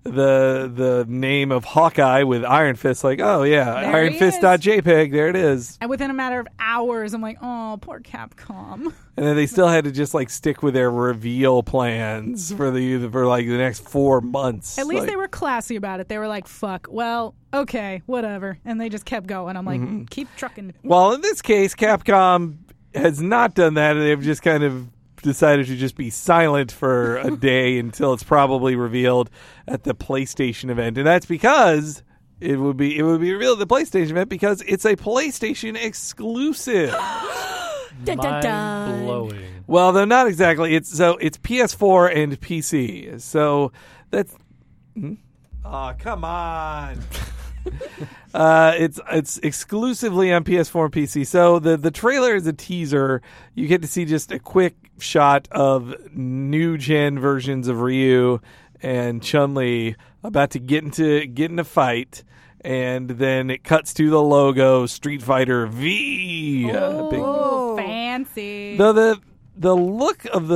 the name of Hawkeye with Iron Fist. Like, oh yeah, There he ironfist.jpg, there it is. And within a matter of hours, I'm like, oh, poor Capcom. And then they still had to just stick with their reveal plans for the next 4 months. At least they were classy about it. They were like, fuck, well, okay, whatever. And they just kept going. I'm like, keep trucking. Well, in this case, Capcom has not done that. They've just kind of decided to just be silent for a day until it's probably revealed at the PlayStation event. And that's because it would be revealed at the PlayStation event because it's a PlayStation exclusive. Dun, dun, dun. Mind-blowing. Well, they're not exactly. It's PS4 and PC. So that's. Oh, come on. It's exclusively on PS4 and PC. So the trailer is a teaser. You get to see just a quick shot of new gen versions of Ryu and Chun-Li about to get in a fight, and then it cuts to the logo Street Fighter V. Oh, fancy. Though the look of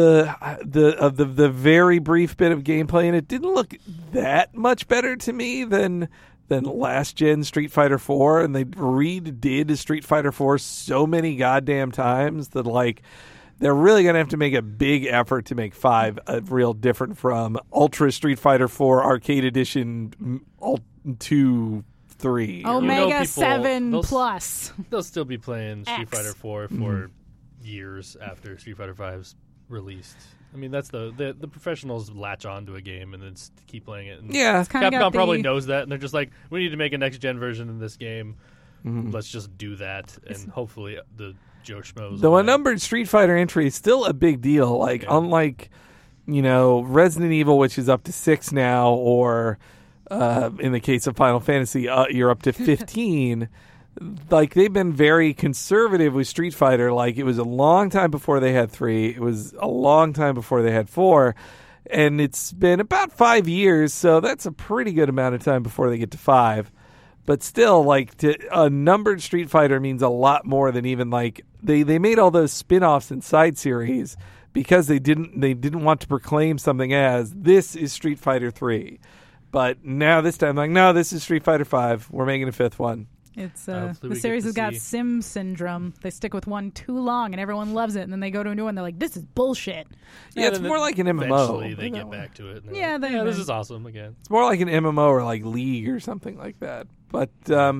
the very brief bit of gameplay in it didn't look that much better to me than last gen Street Fighter 4, and they redid Street Fighter 4 so many goddamn times that like they're really gonna have to make a big effort to make 5 real different from Ultra Street Fighter 4 Arcade Edition 2, 3. Omega people, 7 they'll- Plus. They'll still be playing Street X. Fighter 4 for years after Street Fighter 5's released. I mean, that's the professionals latch on to a game and then keep playing it. And Yeah, Kinda Capcom got probably the- knows that, and they're just like, we need to make a next-gen version of this game. Let's just do that, and hopefully the Joe Schmoes. the will unnumbered Street Fighter entry is still a big deal. Like unlike Resident Evil, which is up to 6 now, or in the case of Final Fantasy, you're up to 15. Like they've been very conservative with Street Fighter. Like it was a long time before they had 3. It was a long time before they had 4. And it's been about 5 years, so that's a pretty good amount of time before they get to 5. But still, like a numbered Street Fighter means a lot more than even like they made all those spin-offs and side series because they didn't want to proclaim something as this is Street Fighter 3. But now this time, like, no, this is Street Fighter 5. We're making a 5th one. It's Hopefully we the get series to has got see- Sim syndrome. They stick with one too long, and everyone loves it. And then they go to a new one, they're like, "This is bullshit." Yeah, it's then more like an Eventually, MMO. they get back to it. And they're Yeah, like, they- yeah, this is awesome again. It's more like an MMO or like League or something like that. But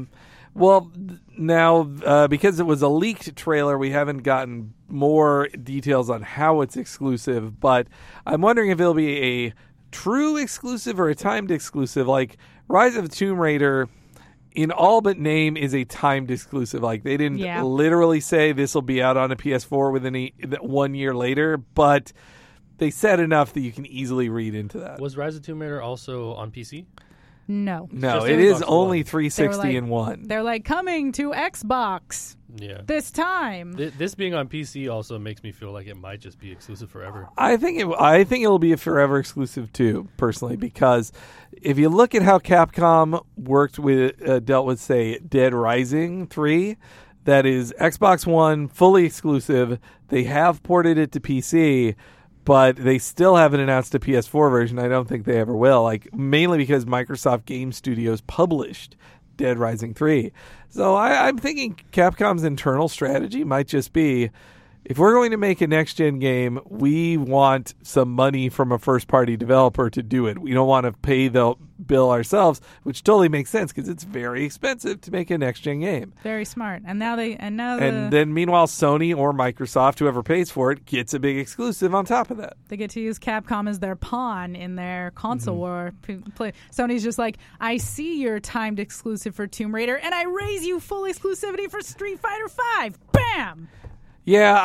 now because it was a leaked trailer, we haven't gotten more details on how it's exclusive. But I'm wondering if it'll be a true exclusive or a timed exclusive. Like Rise of the Tomb Raider, in all but name, is a timed exclusive. Like they didn't Yeah. literally say this will be out on a PS4 within 1 year later, but they said enough that you can easily read into that. Was Rise of Tomb Raider also on PC? No, No, Just it Xbox is only One. 360 They were like- and 1. they're like coming to Xbox Yeah. this time. This being on PC also makes me feel like it might just be exclusive forever. I think it'll be a forever exclusive too, personally, because if you look at how Capcom dealt with, say, Dead Rising 3, that is Xbox One fully exclusive. They have ported it to PC, but they still haven't announced a PS4 version. I don't think they ever will. Like mainly because Microsoft Game Studios published Dead Rising 3. So I'm thinking Capcom's internal strategy might just be, if we're going to make a next-gen game, we want some money from a first-party developer to do it. We don't want to pay the bill ourselves, which totally makes sense because it's very expensive to make a next-gen game. Very smart. And now And then meanwhile, Sony or Microsoft, whoever pays for it, gets a big exclusive on top of that. they get to use Capcom as their pawn in their console Mm-hmm. war. Sony's just like, I see your timed exclusive for Tomb Raider, and I raise you full exclusivity for Street Fighter 5. Bam! Yeah,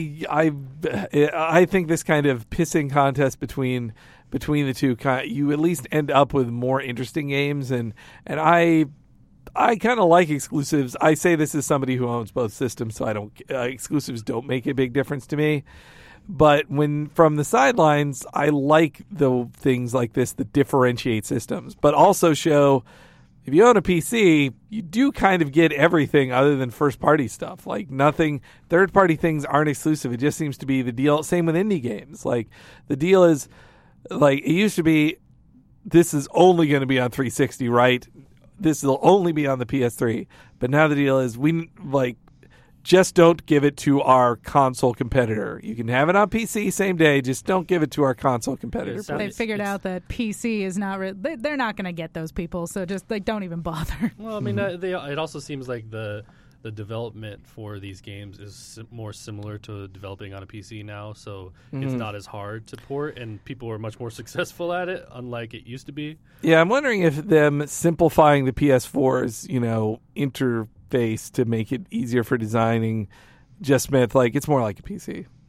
I think this kind of pissing contest between the two, you at least end up with more interesting games, and I kind of like exclusives. I say this as somebody who owns both systems, so I don't exclusives don't make a big difference to me. But when from the sidelines, I like the things like this that differentiate systems, but also show, if you own a PC, you do kind of get everything other than first-party stuff. Like nothing, third-party things aren't exclusive. It just seems to be the deal. Same with indie games. Like the deal is, like it used to be, this is only going to be on 360, right? This will only be on the PS3. But now the deal is, we like just don't give it to our console competitor. You can have it on PC same day, just don't give it to our console competitor. It sounds- They It's- figured it's- out that PC is not. They're not going to get those people, so just like don't even bother. Well, I mean, it also seems like the development for these games is more similar to developing on a PC now, so it's not as hard to port, and people are much more successful at it, unlike it used to be. Yeah, I'm wondering if them simplifying the PS4's, interface to make it easier for designing just meant like it's more like a PC.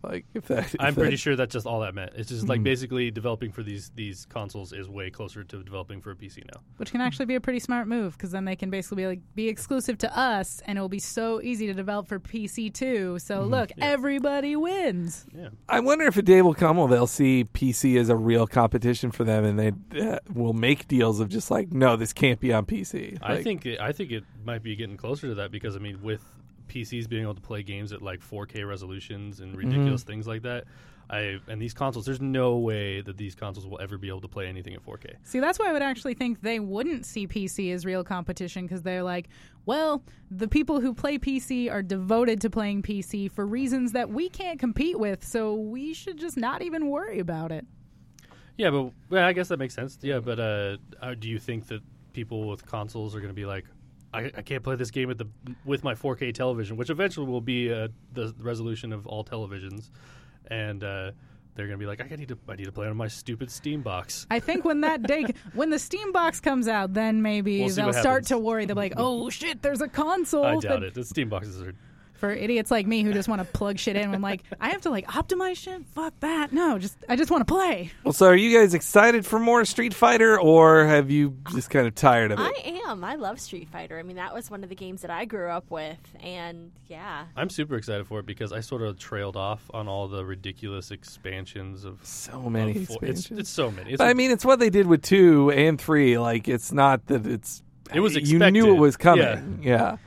Like if that, I'm pretty sure that's just all that meant. It's just like basically developing for these consoles is way closer to developing for a PC now. Which can actually be a pretty smart move, because then they can basically be exclusive to us, and it will be so easy to develop for PC too. So look, everybody wins. Yeah. I wonder if a day will come where they'll see PC as a real competition for them, and they will make deals of just like, no, this can't be on PC. I think it might be getting closer to that, because I mean, with PCs being able to play games at like 4K resolutions and ridiculous things like that, and these consoles, there's no way that these consoles will ever be able to play anything at 4K. See, that's why I would actually think they wouldn't see PC as real competition, because they're like, well, the people who play PC are devoted to playing PC for reasons that we can't compete with, so we should just not even worry about it. Yeah, but well, I guess that makes sense. Yeah, but do you think that people with consoles are going to be like, I can't play this game with my 4K television, which eventually will be the resolution of all televisions, and they're going to be like, I need to play on my stupid Steam box. I think when that day, when the Steam box comes out, then maybe We'll see they'll what start happens. to worry. They'll be like, oh shit, there's a console. I doubt it. The Steam boxes are. For idiots like me who just want to plug shit in, I'm like, I have to like optimize shit? Fuck that. No, I just want to play. Well, so are you guys excited for more Street Fighter, or have you just kind of tired of it? I am. I love Street Fighter. I mean, that was one of the games that I grew up with, and yeah. I'm super excited for it because I sort of trailed off on all the ridiculous expansions of So many of expansions. It's so many. It's But I mean, it's what they did with 2 and 3. Like, it's not that it's. It was You expected. knew it was coming. Yeah.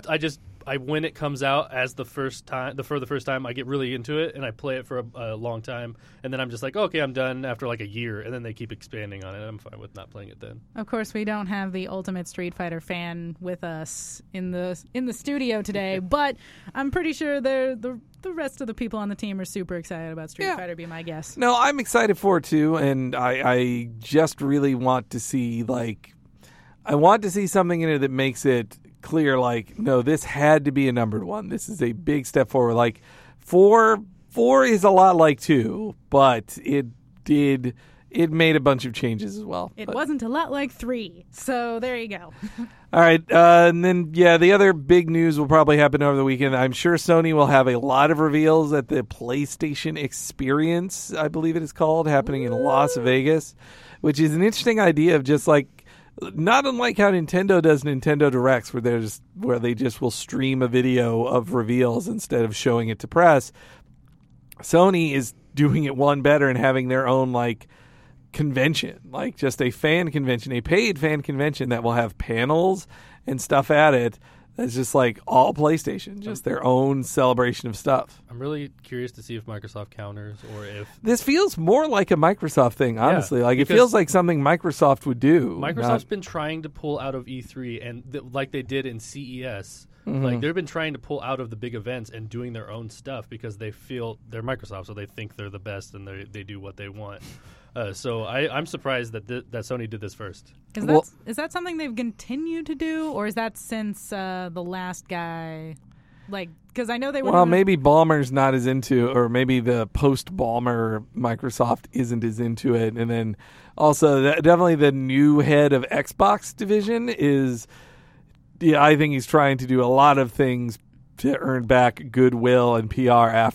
When it comes out as the first time, I get really into it and I play it for a long time, and then I'm just like, okay, I'm done after like a year, and then they keep expanding on it. I'm fine with not playing it then. Of course, we don't have the ultimate Street Fighter fan with us in the studio today, but I'm pretty sure the rest of the people on the team are super excited about Street Fighter. Be my guess. No, I'm excited for it too, and I just really want to see something in it that makes it clear, like, no, this had to be a numbered one. This is a big step forward. Like, 4 is a lot like 2, but it made a bunch of changes as well. It wasn't a lot like 3, so there you go. All right, and then, the other big news will probably happen over the weekend. I'm sure Sony will have a lot of reveals at the PlayStation Experience, I believe it is called, happening in Las Vegas, which is an interesting idea of just like, not unlike how Nintendo does Nintendo Directs, where they just will stream a video of reveals instead of showing it to press. Sony is doing it one better and having their own like convention, like just a fan convention, a paid fan convention that will have panels and stuff at it. That's just like all PlayStation, just their own celebration of stuff. I'm really curious to see if Microsoft counters or if This feels more like a Microsoft thing, honestly. Like it feels like something Microsoft would do. Microsoft's been trying to pull out of E3 and like they did in CES. Like they've been trying to pull out of the big events and doing their own stuff because they feel they're Microsoft, so they think they're the best and they do what they want. So I'm surprised that Sony did this first. Is that something they've continued to do, or is that since the last guy? Like, because I know they were. Well, maybe Ballmer's not as into, or maybe the post-Ballmer Microsoft isn't as into it. And then also, definitely the new head of Xbox division is, I think he's trying to do a lot of things to earn back goodwill and PR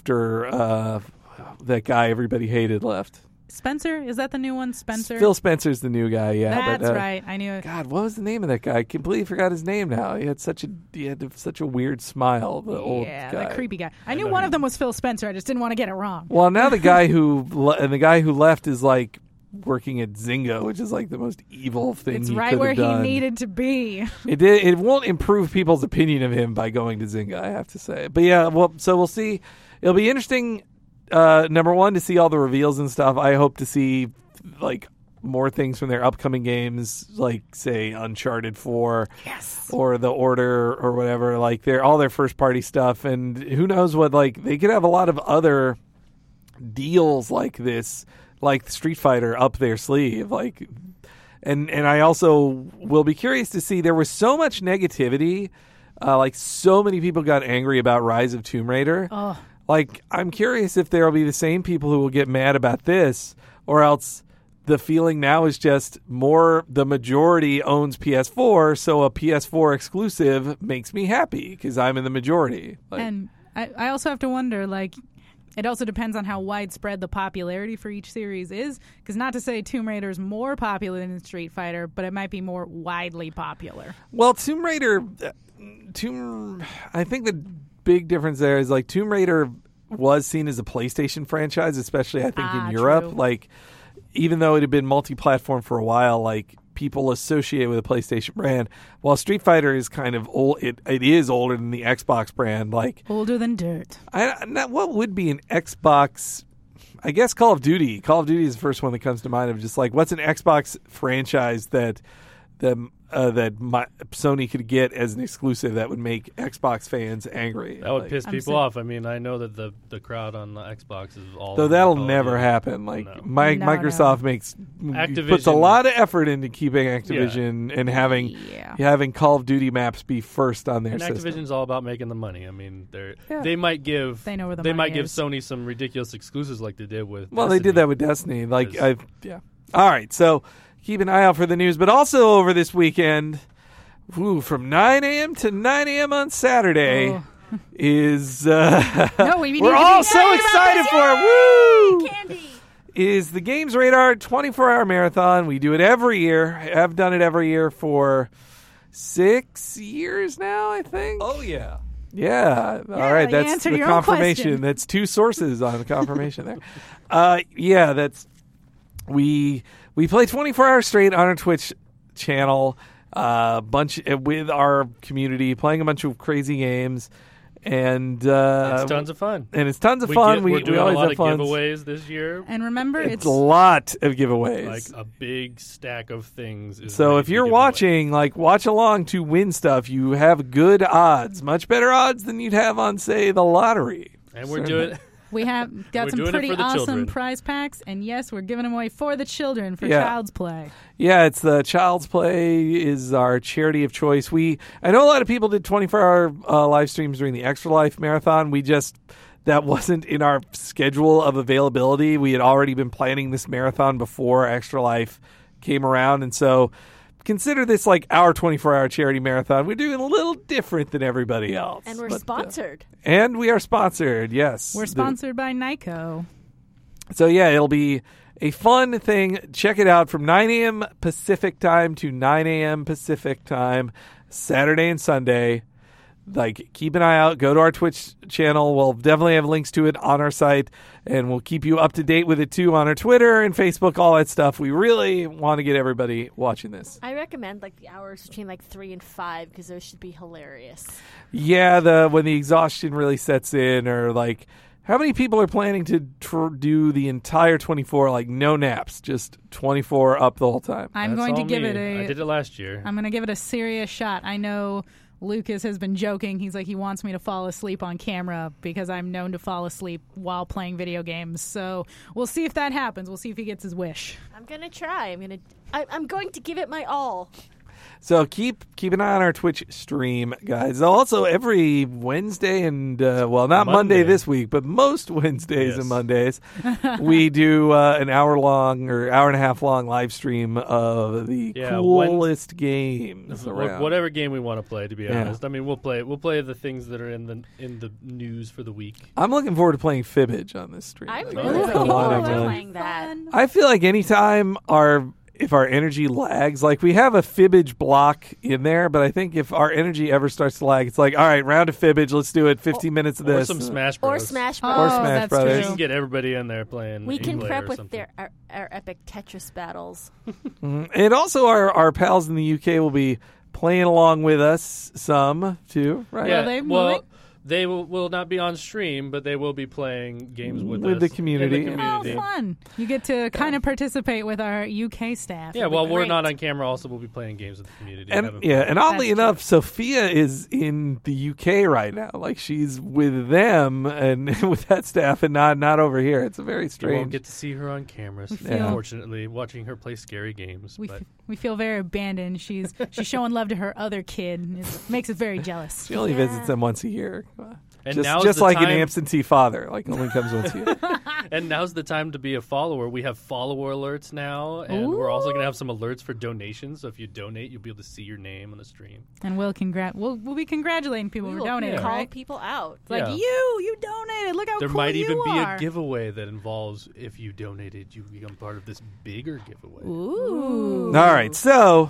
after that guy everybody hated left. Spencer? Is that the new one? Spencer? Phil Spencer's the new guy, yeah. That's right. I knew it. God, what was the name of that guy? I completely forgot his name now. He had such a weird smile, the old guy. That creepy guy. I knew one of them was Phil Spencer. I just didn't want to get it wrong. Well, now the guy who left is like working at Zynga, which is like the most evil thing It's he right could where have done. he needed to be. It won't improve people's opinion of him by going to Zynga, I have to say. But yeah, so we'll see. It'll be interesting. Number one, to see all the reveals and stuff. I hope to see like more things from their upcoming games, like say Uncharted 4, or The Order or whatever. Like all their first party stuff, and who knows what? Like they could have a lot of other deals like this, like Street Fighter, up their sleeve. Like, and I also will be curious to see. There was so much negativity, like so many people got angry about Rise of Tomb Raider. Oh. Like, I'm curious if there will be the same people who will get mad about this, or else the feeling now is just the majority owns PS4, so a PS4 exclusive makes me happy because I'm in the majority. Like, And I also have to wonder, like, It also depends on how widespread the popularity for each series is, because not to say Tomb Raider is more popular than Street Fighter, but it might be more widely popular. Well, Tomb Raider, I think the big difference there is like Tomb Raider was seen as a PlayStation franchise, especially I think in Europe. True. Like, even though it had been multi-platform for a while, like people associate with a PlayStation brand. While Street Fighter is kind of old, it is older than the Xbox brand. Like Older than dirt. what would be an Xbox? I guess Call of Duty. Call of Duty is the first one that comes to mind of just like what's an Xbox franchise that Sony could get as an exclusive that would make Xbox fans angry. That would like, piss people off. I mean, I know that the crowd on the Xbox is all. Though that'll Call of never Duty. happen. Like No. Microsoft puts a lot of effort into keeping Activision and having Call of Duty maps be first on their And system. Activision's all about making the money. I mean, they might give They know where the they money might give is. Sony some ridiculous exclusives like they did with. Well, they did Destiny. that with Destiny. Like, Yes. All right, so keep an eye out for the news. But also over this weekend, from 9 a.m. to 9 a.m. on Saturday Oh. is No, we need we're to all be so excited excited for. Woo! Candy. Is the Games Radar 24-hour marathon. We do it every year. I've done it every year for 6 years now, I think. Oh, yeah. Yeah. All right. you That's answered the your own confirmation. question. That's two sources on the confirmation there. Yeah, that's we play 24 hours straight on our Twitch channel. Bunch with our community, playing a bunch of crazy games, and It's tons of fun. And it's tons of fun. We're We doing always a lot have of fun. giveaways this year. And remember, It's a lot of giveaways. Like a big stack of things. Is So ready if to you're give away. watching, like, watch along to win stuff. You have good odds, much better odds than you'd have on, say, the lottery. and we're Certainly. doing. we have got We're some doing it pretty for the awesome children. prize packs, and yes, we're giving them away for the children for Yeah. Child's Play. Yeah, it's the Child's Play is our charity of choice. I know a lot of people did 24-hour live streams during the Extra Life Marathon. That wasn't in our schedule of availability. We had already been planning this marathon before Extra Life came around, and so consider this like our 24-hour charity marathon. We're doing a little different than everybody else. And we're But, sponsored. and we are sponsored, yes. We're sponsored by Nyko. So, yeah, it'll be a fun thing. Check it out from 9 a.m. Pacific time to 9 a.m. Pacific time, Saturday and Sunday. Like, keep an eye out. Go to our Twitch channel. We'll definitely have links to it on our site, and we'll keep you up to date with it, too, on our Twitter and Facebook, all that stuff. We really want to get everybody watching this. I recommend like the hours between like 3 and 5 because those should be hilarious. Yeah, when the exhaustion really sets in, or, like, how many people are planning to do the entire 24, like, no naps, just 24 up the whole time? I'm That's going to all give me. it I did it last year. I'm going to give it a serious shot. I know Lucas has been joking. He's like, he wants me to fall asleep on camera because I'm known to fall asleep while playing video games. So we'll see if that happens. We'll see if he gets his wish. I'm gonna try. I'm going to give it my all. So keep an eye on our Twitch stream, guys. Also, every Wednesday and not Monday this week, but most Wednesdays Yes. and Mondays, we do an hour and a half long live stream of the coolest games around. Whatever game we want to play. To be Yeah. honest, I mean, we'll play the things that are in the news for the week. I'm looking forward to playing Fibbage on this stream. I'm Like, really that's a looking lot forward of, to playing that. I feel like anytime if our energy lags, like we have a Fibbage block in there, but I think if our energy ever starts to lag, it's like, all right, round of Fibbage, let's do it, 15 minutes of Or this. some Smash Bros. Or Smash Oh, Bros. Smash that's Brothers. You true. can get everybody in there playing. We can England prep or with something. our epic Tetris battles. And also our pals in the UK will be playing along with us some, too, right? Yeah, they well, moving? they will not be on stream, but they will be playing games with us the community. in the Oh, community. fun. You get to kind of participate with our UK staff. Yeah, while we're great. not on camera, also we'll be playing games with the community. And having yeah, fun. and oddly That's enough, Sophia is in the UK right now. Like she's with them and with that staff, and not over here. It's a very you won't strange. get to see her on camera. We feel- Unfortunately, watching her play scary games. We, but we feel very abandoned. She's showing love to her other kid. It makes us very jealous. She only Yeah. visits them once a year. And now's just the like time, an absentee father, like only comes once a year. And now's the time to be a follower. We have follower alerts now, and we're also going to have some alerts for donations. So if you donate, you'll be able to see your name on the stream. And we'll be congratulating people We for will donating, call right? people out. It's like, Yeah. you donated. Look how There cool might you even be are. a giveaway that involves if you donated, you become part of this bigger giveaway. Ooh. All right, so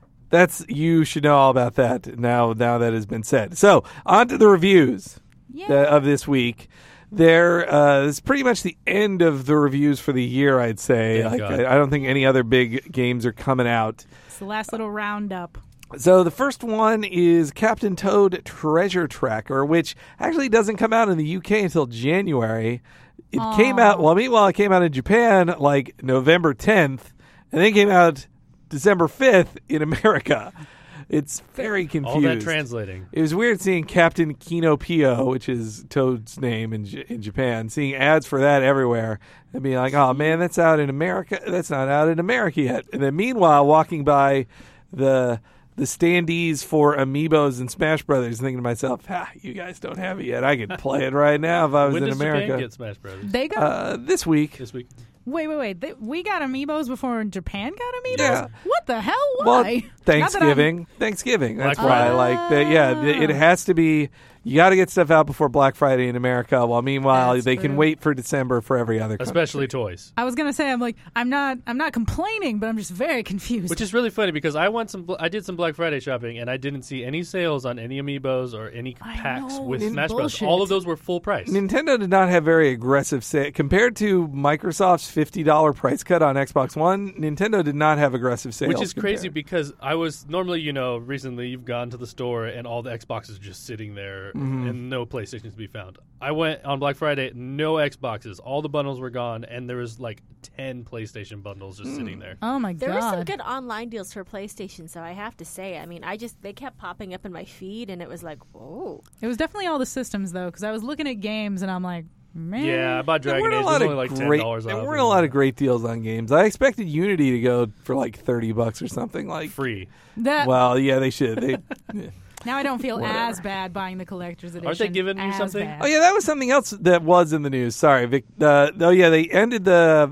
you should know all about that now that has been said. So on to the reviews of this week. There is pretty much the end of the reviews for the year, I'd say. Thank God. I don't think any other big games are coming out. It's the last little roundup. So the first one is Captain Toad Treasure Tracker, which actually doesn't come out in the UK until January. It came out, meanwhile, it came out in Japan like November 10th, and then came out December 5th in America. It's very confused. All that translating. It was weird seeing Captain Kinopio, which is Toad's name in Japan, seeing ads for that everywhere and being like, oh, man, that's out in America. That's not out in America yet. And then meanwhile, walking by the standees for Amiibos and Smash Brothers, thinking to myself, you guys don't have it yet. I could play it right now if I was When in does America. Japan get Smash Brothers? They got This week. This week? wait. We got Amiibos before Japan got Amiibos. Yeah. What the hell? Well, Why? Thanksgiving. That's Black why. Friday. It has to be. You got to get stuff out before Black Friday in America. While meanwhile, That's they can true. wait for December for every other country. Especially toys. I was gonna say I'm not complaining, but I'm just very confused. Which is really funny because I did some Black Friday shopping and I didn't see any sales on any Amiibos or any packs know, with it's Smash Bros. bullshit. All of those were full price. Nintendo did not have very aggressive sale compared to Microsoft's $50 price cut on Xbox One. Nintendo did not have aggressive sales, Which is crazy compared. because I was normally, recently you've gone to the store and all the Xboxes are just sitting there and no PlayStations to be found. I went on Black Friday, no Xboxes. All the bundles were gone and there was like 10 PlayStation bundles just sitting there. oh my There were some god. good online deals for PlayStation, so I have to say, I mean, they kept popping up in my feed, and it was like, oh. It was definitely all the systems though, because I was looking at games and I'm like, man. Yeah, I bought There Dragon weren't Age. a It lot was of only like great. $10 off. There weren't a lot of great deals on games. I expected Unity to go for like $30 or something. Like, free. That, well, yeah, they should. They. now I don't feel Whatever. as bad buying the collector's edition. Aren't they giving you as something? bad. Oh yeah, that was something else that was in the news. Sorry, Vic. They ended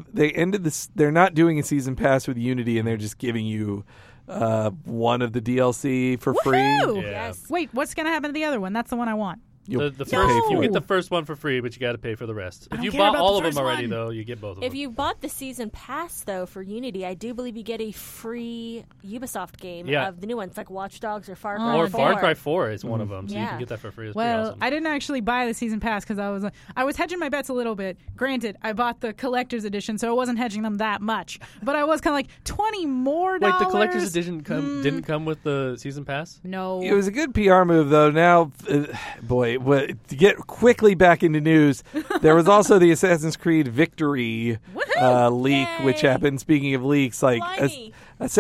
this. They're not doing a season pass with Unity, and they're just giving you one of the DLC for free. Woohoo! Yeah. Yes. Wait, what's gonna happen to the other one? That's the one I want. You'll The pay first, for you it. get the first one for free, but you got to pay for the rest. If don't you care bought about all the of them first already, one. though, you get both of them. If you bought the season pass, though, for Unity, I do believe you get a free Ubisoft game Yeah. of the new ones, like Watch Dogs or Far Cry. or 4. Far Cry 4 is one of them, so you Yeah. can get that for free. It's Well, pretty awesome. I didn't actually buy the season pass because I was hedging my bets a little bit. Granted, I bought the collector's edition, so I wasn't hedging them that much. But I was kind of like $20 more. Wait, the collector's edition didn't come with the season pass? No, It was a good PR move, though. Now, to get quickly back into news, there was also the Assassin's Creed Victory leak, which Yay. happened. Speaking of leaks, like Blimey.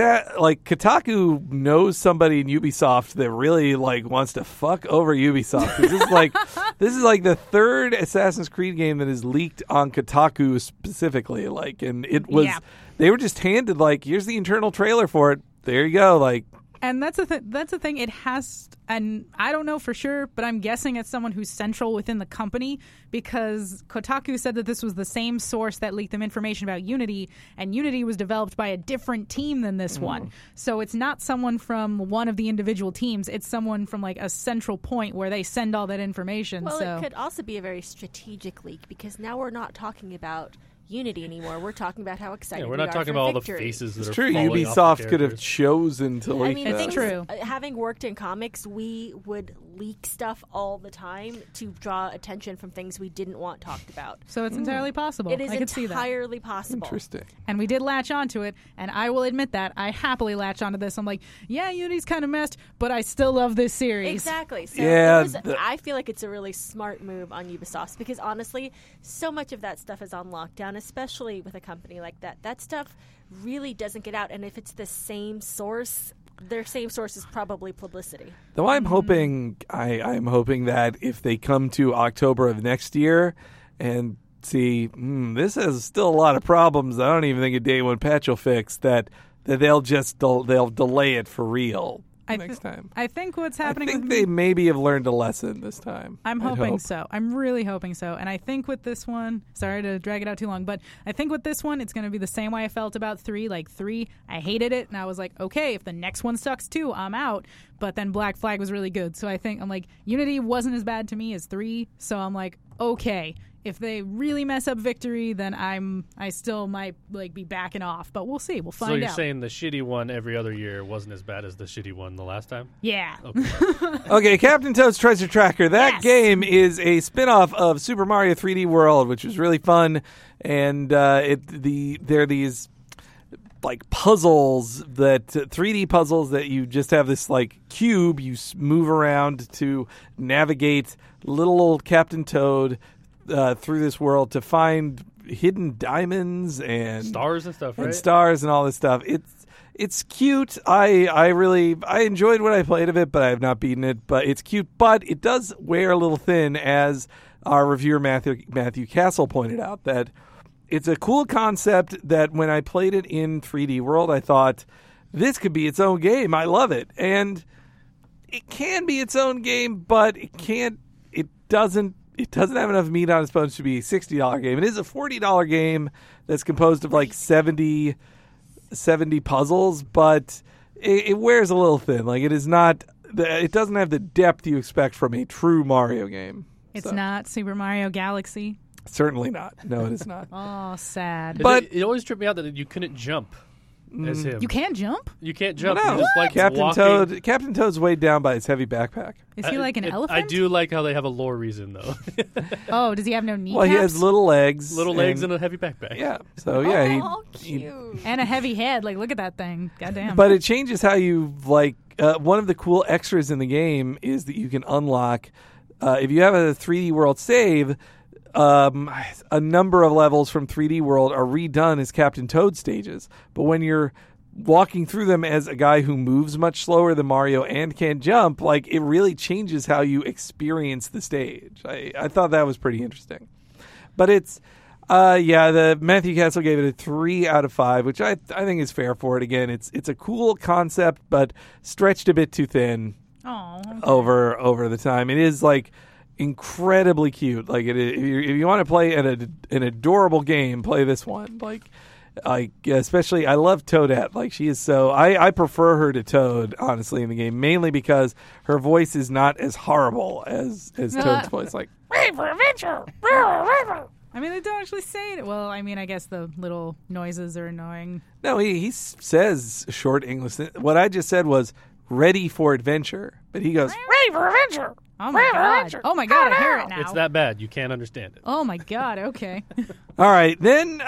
Kotaku knows somebody in Ubisoft that really wants to fuck over Ubisoft. 'Cause this is like the third Assassin's Creed game that is leaked on Kotaku specifically. And it was they were just handed here's the internal trailer for it. There you go. And that's the thing. It has, and I don't know for sure, but I'm guessing it's someone who's central within the company because Kotaku said that this was the same source that leaked them information about Unity, and Unity was developed by a different team than this one. So it's not someone from one of the individual teams. It's someone from a central point where they send all that information. Well, so it could also be a very strategic leak because now we're not talking about Unity anymore. We're talking about how excited Yeah, we're we not are talking for about all the Victory. faces that It's are true. falling off Ubisoft the could have characters. chosen to I leak mean, that. It's true. Having worked in comics, we would leak stuff all the time to draw attention from things we didn't want talked about. So it's entirely possible. It is I could see that. entirely possible. Interesting. And we did latch onto it, and I will admit that. I happily latch onto this. I'm like, yeah, Unity's kind of messed, but I still love this series. Exactly. So Yeah, I feel like it's a really smart move on Ubisoft because honestly, so much of that stuff is on lockdown, especially with a company like that. That stuff really doesn't get out, and if it's the same source, their same source is probably publicity. Though I'm hoping, I'm hoping that if they come to October of next year and see this has still a lot of problems, I don't even think a day one patch will fix that. That they'll delay it for real. next time. I think what's I happening think with they me, maybe have learned a lesson this time. I'm I'd hoping hope. so. I'm really hoping so. And I think with this one, sorry to drag it out too long, but I think with this one, it's going to be the same way I felt about 3. Like 3, I hated it, and I was like, okay, if the next one sucks too, I'm out. But then Black Flag was really good. So I think I'm like, Unity wasn't as bad to me as 3. So I'm like, okay, if they really mess up Victory, then I still might like be backing off. But we'll see. We'll find So you're out. saying the shitty one every other year wasn't as bad as the shitty one the last time? Yeah. Okay, Captain Toad's Treasure Tracker. That Yes. game is a spin-off of Super Mario 3D World, which was really fun. And there are these like puzzles that 3D puzzles that you just have this like cube you move around to navigate little old Captain Toad through this world to find hidden diamonds and Stars and stuff, right? and stars and all this stuff. It's cute. I enjoyed what I played of it, but I have not beaten it. But it's cute, but it does wear a little thin, as our reviewer Matthew Castle pointed out, that it's a cool concept that when I played it in 3D World, I thought this could be its own game. I love it, and it can be its own game, but it doesn't have enough meat on its bones to be a $60 game. It is a $40 game that's composed of like 70 puzzles, but it wears a little thin. Like it doesn't have the depth you expect from a true Mario game. It's So, not Super Mario Galaxy. certainly not. No, it is not. Oh, sad. But- it always tripped me out that you couldn't jump as him. You can't jump? You can't jump. No, You just like Captain walking. Captain Toad's weighed down by his heavy backpack. Is he like an elephant? I do like how they have a lore reason though. Oh, does he have no kneecaps? Well, he has little legs, Little legs and a heavy backpack. yeah. So yeah, Oh, cute. And a heavy head. Like, look at that thing. Goddamn. But it changes how you like. One of the cool extras in the game is that you can unlock if you have a 3D World save. A number of levels from 3D World are redone as Captain Toad stages, but when you're walking through them as a guy who moves much slower than Mario and can jump, like it really changes how you experience the stage. I thought that was pretty interesting. But it's the Matthew Castle gave it a 3 out of 5, which I think is fair for it. Again, it's a cool concept, but stretched a bit too thin Oh, over the time. It is like incredibly cute. Like if you want to play an adorable game, play this one. Like especially I love Toadette. Like she is so I prefer her to Toad, honestly, in the game, mainly because her voice is not as horrible as Toad's voice. Like I mean, they don't actually say it. Well, I mean, I guess the little noises are annoying. no, he says short English. What I just said was ready for adventure, but he goes ready for adventure. Oh my god! Oh my god! I hear it now. It's that bad. You can't understand it. Oh my god! Okay. All right, then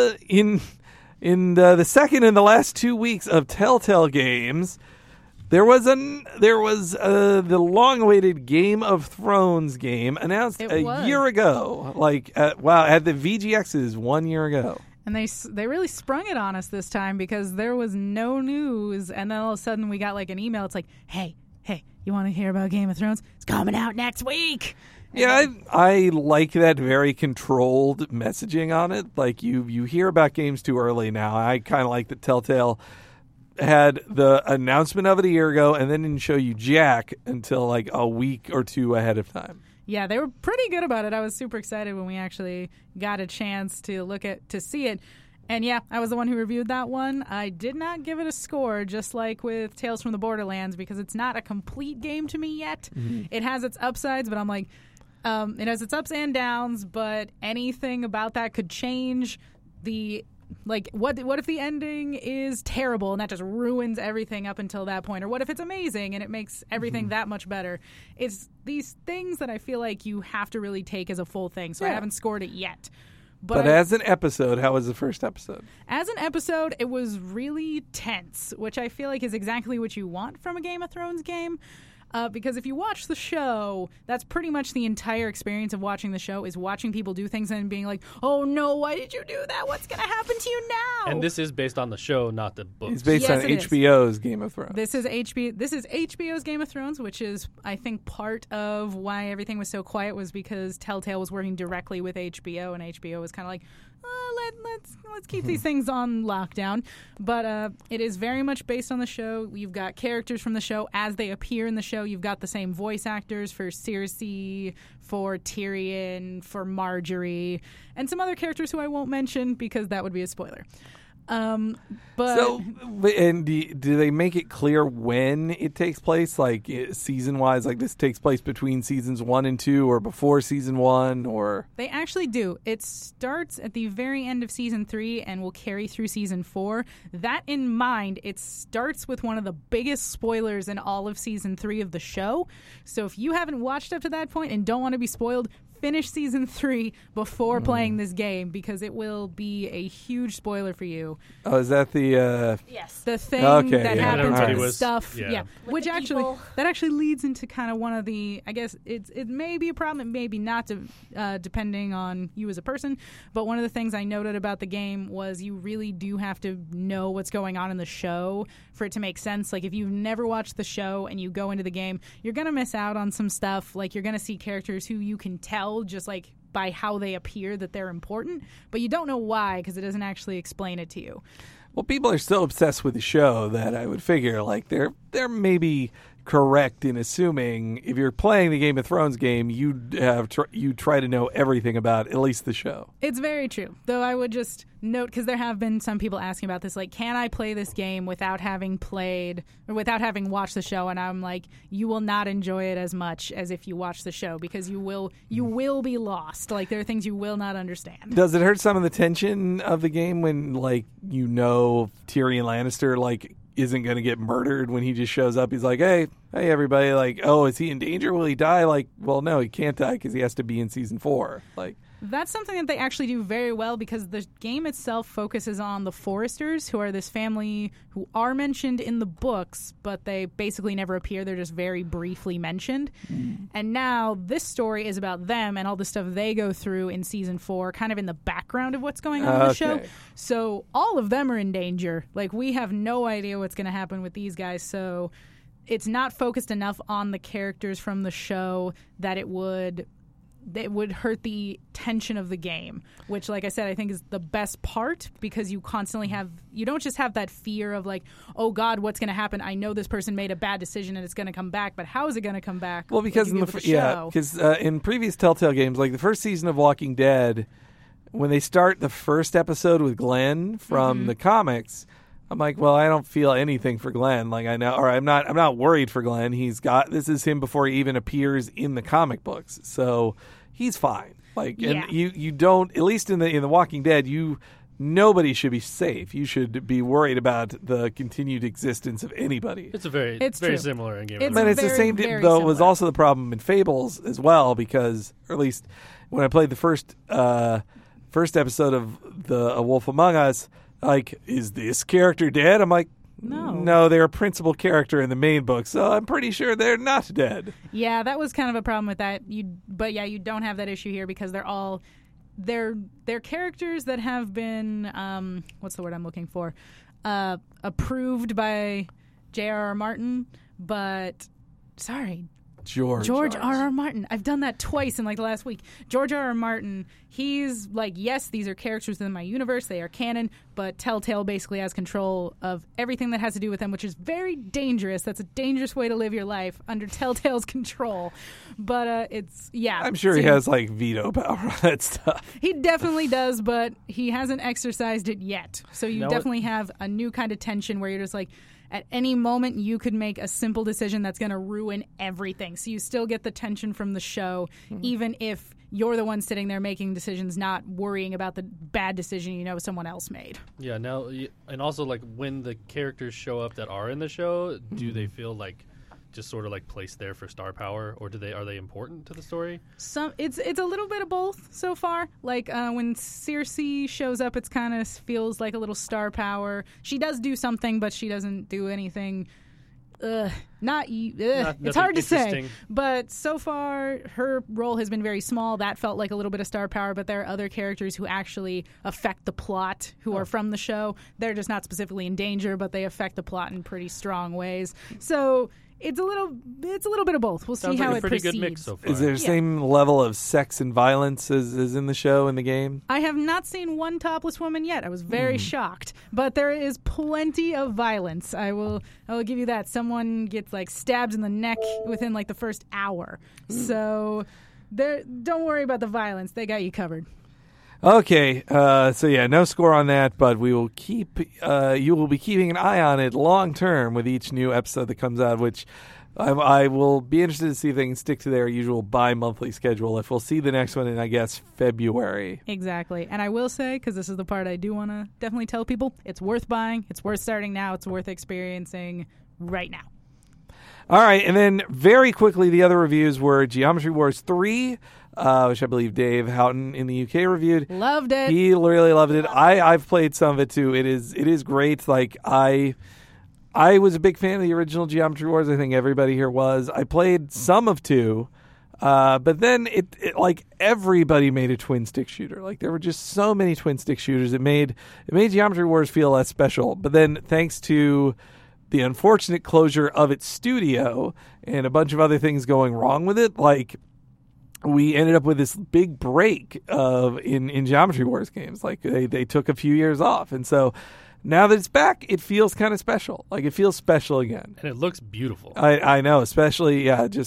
in the second and the last 2 weeks of Telltale Games, there was the long-awaited Game of Thrones game announced It a was. year ago. Like at the VGXs 1 year ago. And they really sprung it on us this time because there was no news, and then all of a sudden we got like an email. It's like, hey, you want to hear about Game of Thrones? It's coming out next week. Yeah, I like that very controlled messaging on it. Like you hear about games too early now. I kind of like that Telltale had the announcement of it a year ago and then didn't show you jack until like a week or two ahead of time. Yeah, they were pretty good about it. I was super excited when we actually got a chance to see it. And yeah, I was the one who reviewed that one. I did not give it a score, just like with Tales from the Borderlands, because it's not a complete game to me yet. Mm-hmm. It has its upsides, but I'm like, it has its ups and downs, but anything about that could change what if the ending is terrible and that just ruins everything up until that point? Or what if it's amazing and it makes everything that much better? It's these things that I feel like you have to really take as a full thing. So I haven't scored it yet. But as an episode, how was the first episode? As an episode, it was really tense, which I feel like is exactly what you want from a Game of Thrones game. Because if you watch the show, that's pretty much the entire experience of watching the show, is watching people do things and being like, oh no, why did you do that? What's going to happen to you now? And this is based on the show, not the book. It's based on Yes, it is. HBO's Game of Thrones. This is HBO's Game of Thrones, which is, I think, part of why everything was so quiet was because Telltale was working directly with HBO, and HBO was kind of like, let's keep these things on lockdown. But it is very much based on the show. You've got characters from the show as they appear in the show. You've got the same voice actors for Cersei, for Tyrion, for Marjorie, and some other characters who I won't mention because that would be a spoiler. But So, and do they make it clear when it takes place, like season wise? Like this takes place between seasons 1 and 2, or before season 1, or they actually do. It starts at the very end of season 3 and will carry through season 4. That in mind, it starts with one of the biggest spoilers in all of season 3 of the show. So if you haven't watched up to that point and don't want to be spoiled, finish season 3 before playing this game because it will be a huge spoiler for you. oh, is that the? Yes. The thing Okay, that yeah. happens Everybody with was- stuff, yeah. With which the actually people. that actually leads into kind of one of the, I guess it may be a problem, it may be not, depending on you as a person. But one of the things I noted about the game was you really do have to know what's going on in the show for it to make sense. Like if you've never watched the show and you go into the game, you're gonna miss out on some stuff. Like you're gonna see characters who you can tell just like by how they appear that they're important, but you don't know why because it doesn't actually explain it to you. Well, people are so obsessed with the show that I would figure like they're maybe correct in assuming if you're playing the Game of Thrones game, you try to know everything about at least the show. It's very true. Though I would just note, because there have been some people asking about this, like, can I play this game without having played or without having watched the show? And I'm like, you will not enjoy it as much as if you watch the show because you will be lost. Like, there are things you will not understand. Does it hurt some of the tension of the game when, like, Tyrion Lannister, like, isn't going to get murdered when he just shows up? He's like, hey, everybody, like, oh, is he in danger? Will he die? Like, well, no, he can't die because he has to be in season 4. Like, That's something that they actually do very well because the game itself focuses on the Foresters, who are this family who are mentioned in the books, but they basically never appear. They're just very briefly mentioned. And now this story is about them and all the stuff they go through in season 4, kind of in the background of what's going on in the show. Okay. So all of them are in danger. Like, we have no idea what's going to happen with these guys. So it's not focused enough on the characters from the show that it would hurt the tension of the game, which, like I said, I think is the best part because you constantly you don't just have that fear of like, oh God, what's going to happen? I know this person made a bad decision and it's going to come back, but how is it going to come back? well, because like in previous Telltale games, like the first season of Walking Dead, when they start the first episode with Glenn from the comics, I'm like, well, I don't feel anything for Glenn. Like, I know, or I'm not worried for Glenn. This is him before he even appears in the comic books, so he's fine. Like, and you don't, at least in the Walking Dead, nobody should be safe. You should be worried about the continued existence of anybody. It's very true. similar in Game It's of But Thrones. it's the very, same, very though. It was similar. also the problem in Fables as well, because, or at least when I played the first episode of A Wolf Among Us, like, is this character dead? I'm like, no, they're a principal character in the main book, so I'm pretty sure they're not dead. Yeah, that was kind of a problem with that. You don't have that issue here because they're characters that have been what's the word I'm looking for? Approved by J.R.R. Martin, but George R.R. Martin. I've done that twice in like the last week. George R.R. Martin, he's like, yes, these are characters in my universe. They are canon, but Telltale basically has control of everything that has to do with them, which is very dangerous. That's a dangerous way to live your life under Telltale's control. But I'm sure he has like veto power on that stuff. He definitely does, but he hasn't exercised it yet. So you definitely have a new kind of tension where you're just like, at any moment, you could make a simple decision that's going to ruin everything. So you still get the tension from the show, even if you're the one sitting there making decisions, not worrying about the bad decision someone else made. Yeah, now, and also, like, when the characters show up that are in the show, do they feel like just sort of like placed there for star power, or are they important to the story? It's a little bit of both so far. Like when Cersei shows up, it's kind of feels like a little star power. She does do something, but she doesn't do anything. It's hard to say. But so far, her role has been very small. That felt like a little bit of star power. But there are other characters who actually affect the plot, who are from the show. They're just not specifically in danger, but they affect the plot in pretty strong ways. So It's a little bit of both. We'll Sounds see how like a it pretty proceeds. good mix so far. Is there the same level of sex and violence as in the show, in the game? I have not seen one topless woman yet. I was very shocked, but there is plenty of violence. I will give you that. Someone gets like stabbed in the neck within like the first hour. So don't worry about the violence. They got you covered. Okay, so yeah, no score on that, but we will keep. You will be keeping an eye on it long term with each new episode that comes out, which I will be interested to see if they can stick to their usual bi-monthly schedule. If we'll see the next one in, I guess, February. Exactly. And I will say, because this is the part I do want to definitely tell people, it's worth buying. It's worth starting now. It's worth experiencing right now. All right, and then very quickly, the other reviews were Geometry Wars 3, which I believe Dave Houghton in the UK reviewed. Loved it. He really loved it. I've played some of it too. It is great. Like I was a big fan of the original Geometry Wars. I think everybody here was. I played some of 2, but then it like everybody made a twin stick shooter. Like there were just so many twin stick shooters. It made Geometry Wars feel less special. But then thanks to the unfortunate closure of its studio and a bunch of other things going wrong with it, like we ended up with this big break in Geometry Wars games. Like they took a few years off, and so now that it's back, it feels kind of special. Like it feels special again, And it looks beautiful. I know, especially It's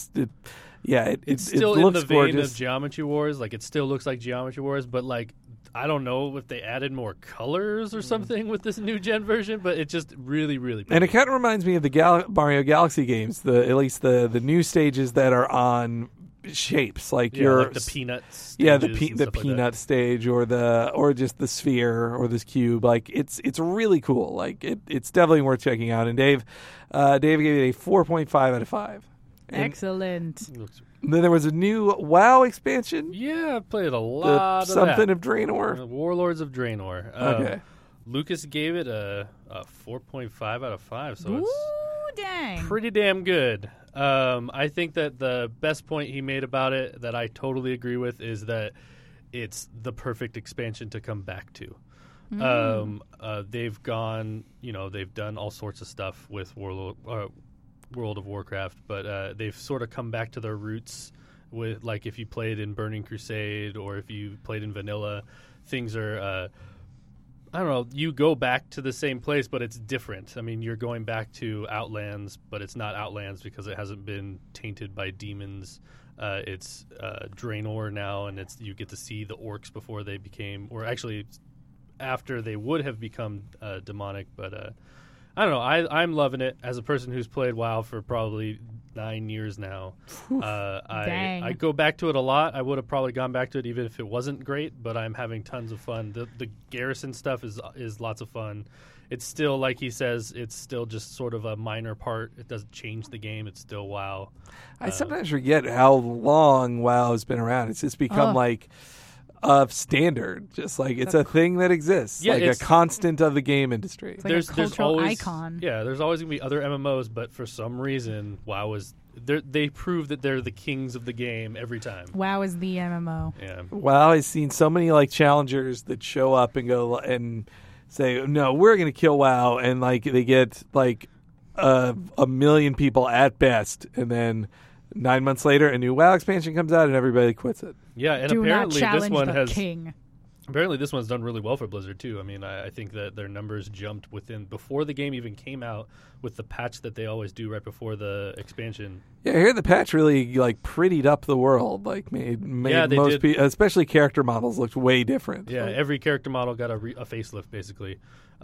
still it in looks the vein gorgeous. of Geometry Wars. Like, it still looks like Geometry Wars, but, like, I don't know if they added more colors or something with this new gen version, but it just really, really pretty. And it kind of reminds me of the Mario Galaxy games, at least the new stages that are on shapes, like like the peanuts. the peanut stage or just the sphere or this cube. Like it's really cool. Like it's definitely worth checking out. And Dave gave it a 4.5 out of 5. And Excellent. then there was a new WoW expansion. Yeah, I've played a lot of something that. of Draenor. Warlords of Draenor. Okay. Lucas gave it a 4.5 out of 5, so Ooh, it's dang. pretty damn good. I think that the best point he made about it that I totally agree with is that it's the perfect expansion to come back to. They've gone, they've done all sorts of stuff with World of Warcraft, but they've sort of come back to their roots with, like, if you played in Burning Crusade or if you played in Vanilla, things are, I don't know, you go back to the same place, but it's different. I mean, you're going back to Outlands, but it's not Outlands because it hasn't been tainted by demons. It's Draenor now, and you get to see the orcs before they became, or actually after they would have become demonic, but I don't know. I'm loving it as a person who's played WoW for probably 9 years now. Dang. I go back to it a lot. I would have probably gone back to it even if it wasn't great, but I'm having tons of fun. The garrison stuff is lots of fun. It's still, like he says, it's still just sort of a minor part. It doesn't change the game. It's still WoW. I sometimes forget how long WoW has been around. It's just become like of standard, just like it's a thing that exists, Yeah, like a it's- constant of the game industry. It's like a cultural always, icon. Yeah, there's always gonna be other MMOs, but for some reason, WoW is they prove that they're the kings of the game every time. WoW is the MMO. Yeah, WoW has seen so many like challengers that show up and go and say, "No, we're going to kill WoW," and like they get like a million people at best, and then 9 months later, a new WoW expansion comes out, and everybody quits it. yeah, and Do not apparently challenge this one the has. king. Apparently, this one's done really well for Blizzard too. I mean, I think that their numbers jumped before the game even came out with the patch that they always do right before the expansion. Yeah, I hear the patch really like prettied up the world, like made Yeah, they most did. people, especially character models, looked way different. Yeah, every character model got a facelift basically.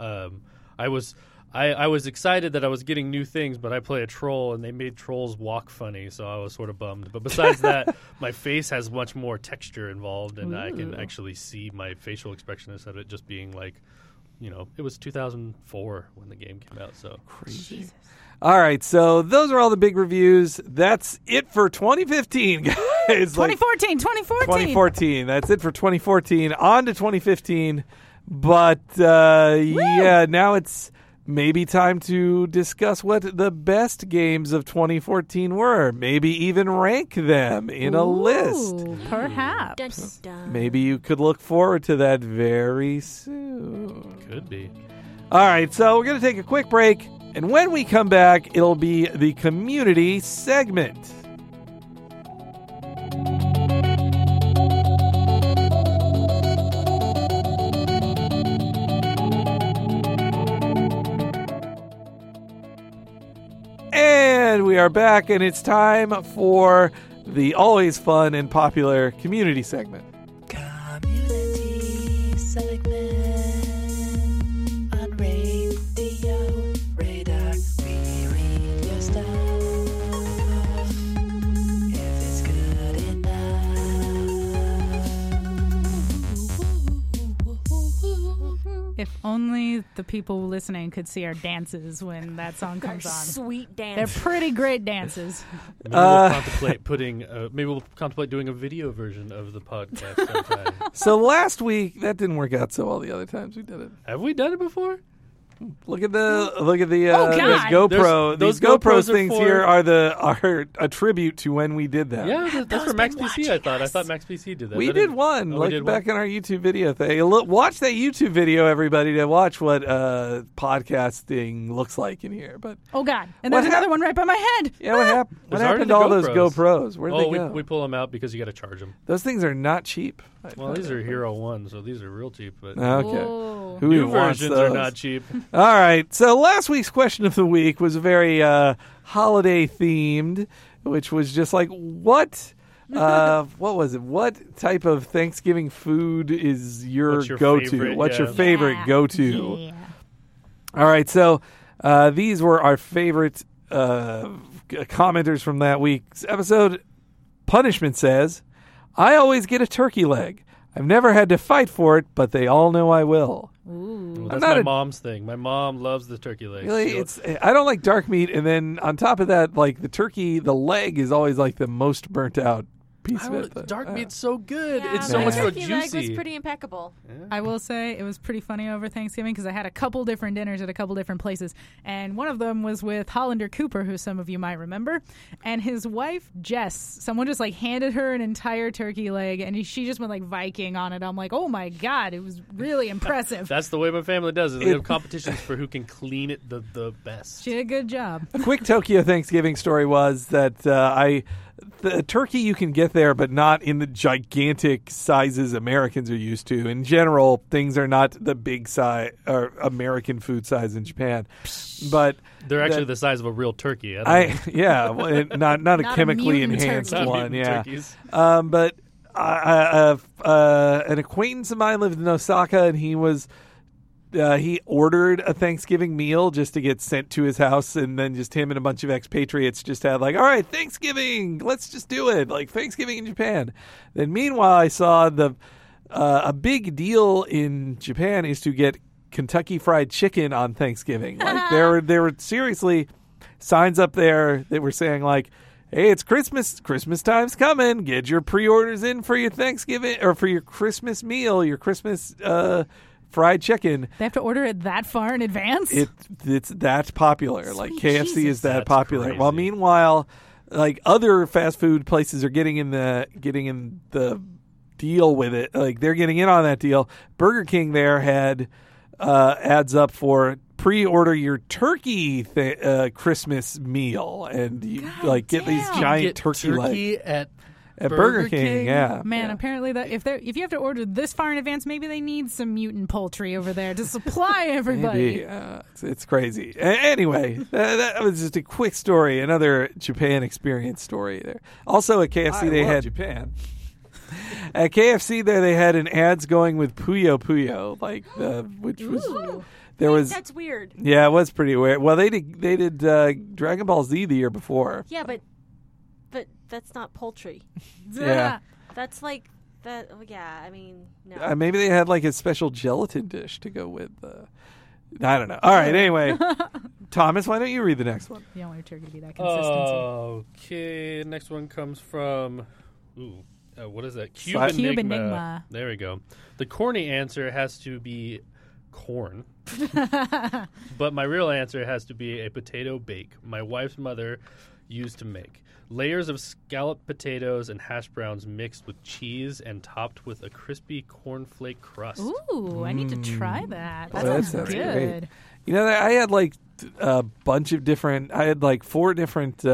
I was excited that I was getting new things, but I play a troll, and they made trolls walk funny, so I was sort of bummed. But besides that, my face has much more texture involved, and I can actually see my facial expression instead of it just being like, it was 2004 when the game came out, so. Crazy. All right, so those are all the big reviews. That's it for 2015, guys. 2014. 2014. That's it for 2014. On to 2015. But yeah, now it's maybe time to discuss what the best games of 2014 were. Maybe even rank them in a list. Ooh, perhaps. Dun, dun. Maybe you could look forward to that very soon. Could be. All right, so we're going to take a quick break, And when we come back, it'll be the community segment. And we are back, and it's time for the always fun and popular community segment. Community segment on Radio Radar. We read your stuff if it's good enough. If only the people listening could see our dances when that song comes on. Sweet They're dance. pretty great dances. Maybe we'll contemplate maybe we'll contemplate doing a video version of the podcast sometime. So last week, that didn't work out so well the other times we did it. Have we done it before? Look at the Oh, the God. GoPro. Those These GoPro GoPros are things for- here are a tribute to when we did that. Yeah, that's for those Max been PC. I thought. I thought Max PC did that. We I did didn't- one. Oh, we Look did back one? in our YouTube video thing. Watch that YouTube video, everybody, to watch what podcasting looks like in here. But Oh, God. And What there's another hap- one right by my head. yeah, what happened? What There's already happened to the all those GoPros. GoPros? Where'd they go? We pull them out because you got to charge them. Those things are not cheap. Well, these are Hero 1, so these are real cheap. But Okay. Whoa. Who new even wants versions are those? not cheap. All right. So last week's question of the week was very holiday themed, which was just like, what was it? What type of Thanksgiving food is your What's your go-to? favorite? What's your Yeah. favorite Yeah. go-to? Yeah. All right. So these were our favorite commenters from that week's episode. Punishment says, I always get a turkey leg. I've never had to fight for it, but they all know I will. Well, that's not my a- mom's thing. My mom loves the turkey legs. Really, She'll- I don't like dark meat, and then on top of that, like the turkey, the leg is always like the most burnt out piece I of don't- it. But, dark meat's so good. Yeah, It's so my much more turkey leg was juicy. pretty impeccable. I will say it was pretty funny over Thanksgiving because I had a couple different dinners at a couple different places. And one of them was with Hollander Cooper, who some of you might remember, and his wife, Jess. Someone just like handed her an entire turkey leg and she just went like Viking on it. I'm like, oh my God, it was really impressive. That's the way my family does it. They have competitions for who can clean it the best. She did a good job. A quick Tokyo Thanksgiving story was that the turkey you can get there, but not in the gigantic sizes Americans are used to. In general, things are not the big size or American food size in Japan, but They're actually that- the size of a real turkey. I don't know. yeah, well, not a Not a chemically mutant enhanced turkey. Not one. mutant Yeah, turkeys. but an acquaintance of mine lived in Osaka, and he ordered a Thanksgiving meal just to get sent to his house, and then just him and a bunch of expatriates just had like, all right, Thanksgiving, let's just do it, like Thanksgiving in Japan. Then meanwhile, I saw a big deal in Japan is to get Kentucky Fried Chicken on Thanksgiving. Like there were seriously signs up there that were saying like, hey, it's Christmas. Christmas time's coming. Get your pre-orders in for your Thanksgiving or for your Christmas meal, your Christmas fried chicken. They have to order it that far in advance? It's that popular. Like KFC Jesus. is that That's popular. crazy. While meanwhile, like other fast food places are getting in the deal with it. Like they're getting in on that deal. Burger King there had ads up for pre-order your turkey Christmas meal, and you like get these damn. giant Get turkey legs at at Burger King. King? Yeah, Man, yeah. apparently that if you have to order this far in advance, maybe they need some mutant poultry over there to supply everybody. Maybe. It's crazy. Anyway, that was just a quick story. Another Japan experience story there. Also at KFC they had Japan. At KFC there they had an ads going with Puyo Puyo, like which was there was That's weird. yeah, it was pretty weird. Well, they did Dragon Ball Z the year before. Yeah, but that's not poultry. Yeah. That's like that. Oh, yeah, I mean, no. Maybe they had like a special gelatin dish to go with. I don't know. All right. Anyway, Thomas, why don't you read the next one? You don't want your turkey to be that consistency. Okay, next one comes from what is that? Cube Cube Enigma. There we go. The corny answer has to be corn. But my real answer has to be a potato bake my wife's mother used to make. Layers of scalloped potatoes and hash browns mixed with cheese and topped with a crispy cornflake crust. Ooh, I need to try that. That Well, that sounds sounds good. great. You know, I had like a bunch of different. I had like 4 different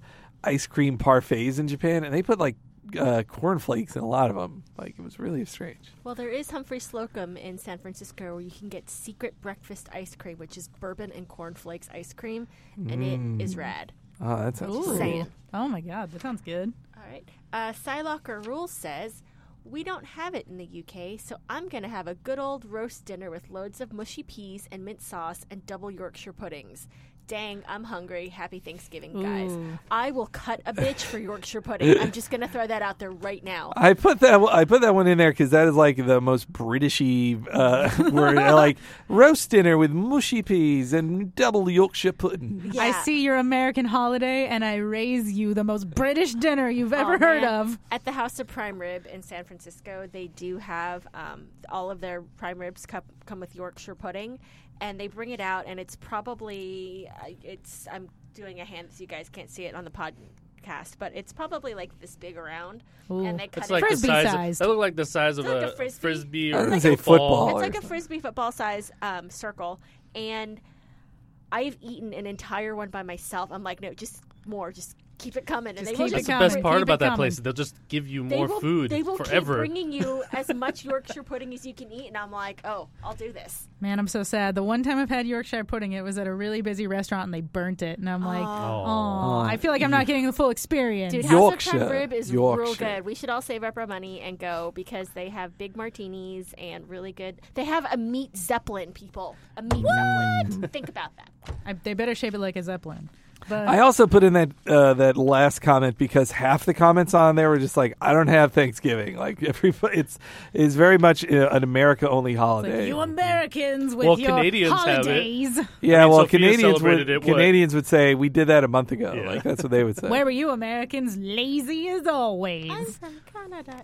ice cream parfaits in Japan, and they put like cornflakes in a lot of them. Like it was really strange. Well, there is Humphrey Slocum in San Francisco where you can get secret breakfast ice cream, which is bourbon and cornflakes ice cream, and it is rad. Oh, that sounds Ooh. great. Saying. Oh my God, that sounds good. All right. Psylocker Rules says, we don't have it in the UK, so I'm going to have a good old roast dinner with loads of mushy peas and mint sauce and double Yorkshire puddings. Dang, I'm hungry. Happy Thanksgiving, guys. Ooh. I will cut a bitch for Yorkshire pudding. I'm just going to throw that out there right now. I put that one in there because that is like the most Britishy word. Like roast dinner with mushy peas and double Yorkshire pudding. Yeah. I see your American holiday, and I raise you the most British dinner you've ever Oh, heard man. of. At the House of Prime Rib in San Francisco, they do have all of their prime ribs come with Yorkshire pudding, and they bring it out, and it's probably I'm doing a hand so you guys can't see it on the podcast, but it's probably like this big around, Ooh. and they cut It's it. like the Frisbee size. sized. That look like the size of like a a frisbee. frisbee I was or gonna say football. football. It's or like a something. frisbee football size circle, and I've eaten an entire one by myself. I'm like, no, just more, just keep it coming. And Just they keep will it That's just the coming. best part Keep it about that coming. place. They'll just give you They more will, food they will forever. keep bringing you as much Yorkshire pudding as you can eat, and I'm like, oh, I'll do this. Man, I'm so sad. The one time I've had Yorkshire pudding, it was at a really busy restaurant, and they burnt it. And I'm like, oh, I feel like I'm not getting the full experience. Dude, House of Prime Yorkshire. Rib is real Yorkshire. good. We should all save up our money and go because they have big martinis and really good. They have a meat zeppelin, people. A meat zeppelin. Think about that. They better shape it like a Zeppelin. But I also put in that last comment because half the comments on there were just like, I don't have Thanksgiving. Like everybody, it's very much an America only it's holiday. like, you Americans with Well, your Canadians have it. holidays. yeah, I mean, well, Sophia Canadians celebrated it, what? Canadians would say we did that a month ago. Yeah. Like that's what they would say. Where were you Americans? Lazy as always. I'm from Canada,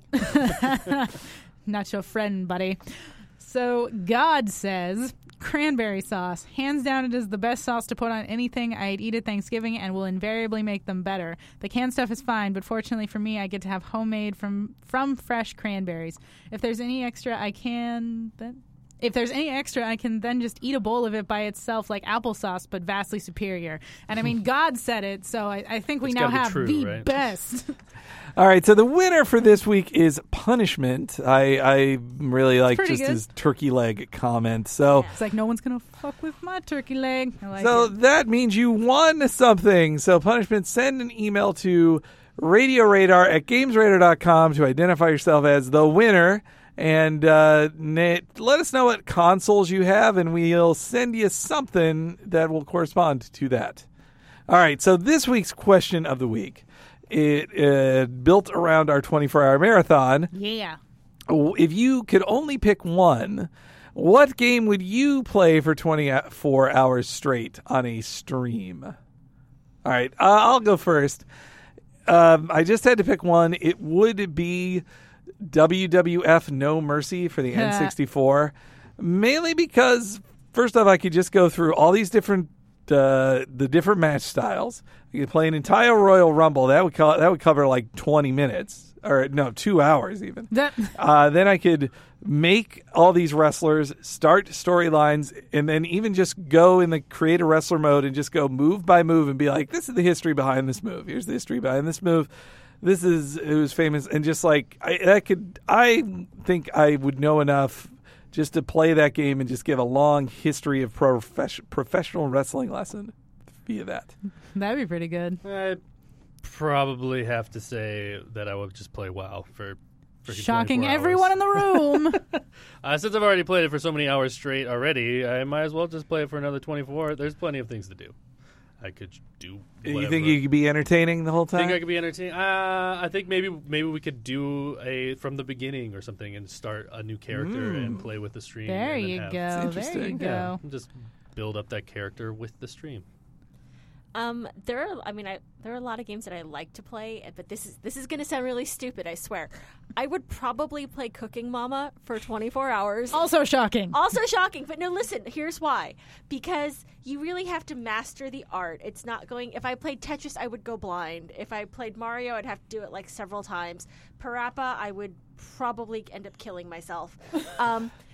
eh? Not your friend, buddy. So God says cranberry sauce. Hands down, it is the best sauce to put on anything I'd eat at Thanksgiving and will invariably make them better. The canned stuff is fine, but fortunately for me, I get to have homemade from fresh cranberries. If there's any extra, I can then just eat a bowl of it by itself like applesauce, but vastly superior. And I mean, God said it, so I think we It's now gotta be have true, the right? best. All right, so the winner for this week is Punishment. I really like pretty just good. his turkey leg comment. So. It's like no one's going to fuck with my turkey leg. I like So it. that means you won something. So Punishment, send an email to radioradar@gamesradar.com to identify yourself as the winner. And let us know what consoles you have, and we'll send you something that will correspond to that. All right, so this week's question of the week, it built around our 24-hour marathon. Yeah. If you could only pick one, what game would you play for 24 hours straight on a stream? All right, I'll go first. I just had to pick one. It would be WWF No Mercy for the N64, mainly because, first off, I could just go through all these different the different match styles. You could play an entire Royal Rumble. That would cover like 20 minutes, or no, 2 hours even. That Then I could make all these wrestlers, start storylines, and then even just go in the create a wrestler mode and just go move by move and be like, this is the history behind this move. Here's the history behind this move. It was famous, and just like I think I would know enough just to play that game and just give a long history of professional wrestling lesson via that. that'd be pretty good. I probably have to say that I would just play WoW for freaking Shocking 24 hours. everyone in the room. Since I've already played it for so many hours straight already, I might as well just play it for another 24. There's plenty of things to do. I could do whatever. You think you could be entertaining the whole time? Think I could be entertaining? I think maybe we could do a from the beginning or something and start a new character and play with the stream. There and then you have- go. There you interesting. go. Yeah, just build up that character with the stream. There are a lot of games that I like to play, but this is going to sound really stupid, I swear. I would probably play Cooking Mama for 24 hours. Also shocking. Also shocking, but no, listen, here's why. Because you really have to master the art. It's not going... If I played Tetris, I would go blind. If I played Mario, I'd have to do it like several times. Parappa, I would probably end up killing myself.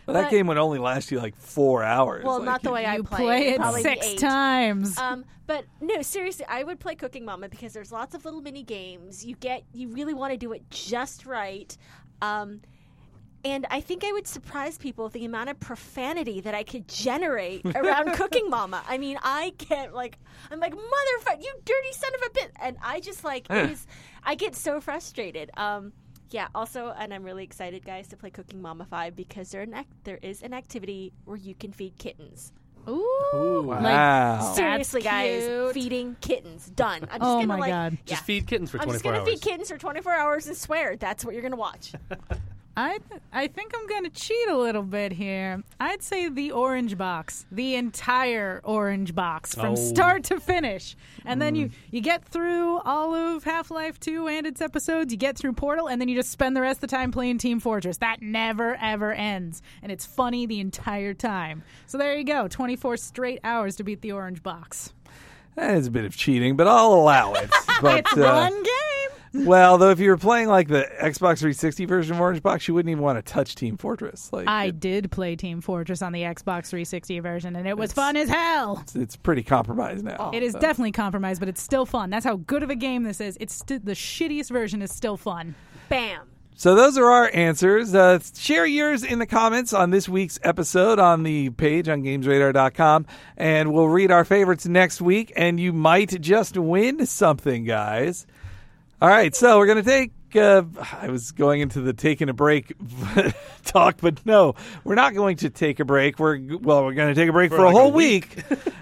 Well, that But- game would only last you like 4 hours. Well, Like, not the way I You play. play it Probably 6 8. times. But no, seriously, I would play Cooking Mama because there's lots of little mini games. You really want to do it just right. And I think I would surprise people with the amount of profanity that I could generate around Cooking Mama. I mean, I'm like, motherfucker, you dirty son of a bitch. And I just I get so frustrated. Yeah, also, and I'm really excited, guys, to play Cooking Mama 5 because there is an activity where you can feed kittens. Ooh. Wow. Seriously, That's guys, cute. feeding kittens. Done. I'm just Oh gonna my God. Yeah. Just feed kittens for I'm just 24 gonna hours. feed kittens for 24 hours and swear that's what you're gonna watch. I think I'm going to cheat a little bit here. I'd say the orange box, the entire orange box from Oh. start to finish. And then you get through all of Half-Life 2 and its episodes, you get through Portal, and then you just spend the rest of the time playing Team Fortress. That never, ever ends. And it's funny the entire time. So there you go, 24 straight hours to beat the orange box. That is a bit of cheating, but I'll allow it. But, It's one game. well, though, if you were playing like the Xbox 360 version of Orange Box, you wouldn't even want to touch Team Fortress. Like I did play Team Fortress on the Xbox 360 version, and it was fun as hell. it's pretty compromised now. It is so. definitely compromised, but it's still fun. That's how good of a game this is. It's the shittiest version is still fun. Bam. So those are our answers. Share yours in the comments on this week's episode on the page on GamesRadar.com, and we'll read our favorites next week, and you might just win something, guys. All right, so we're going to take... I was going into the taking a break talk, but no, we're not going to take a break. We're going to take a break for a whole week.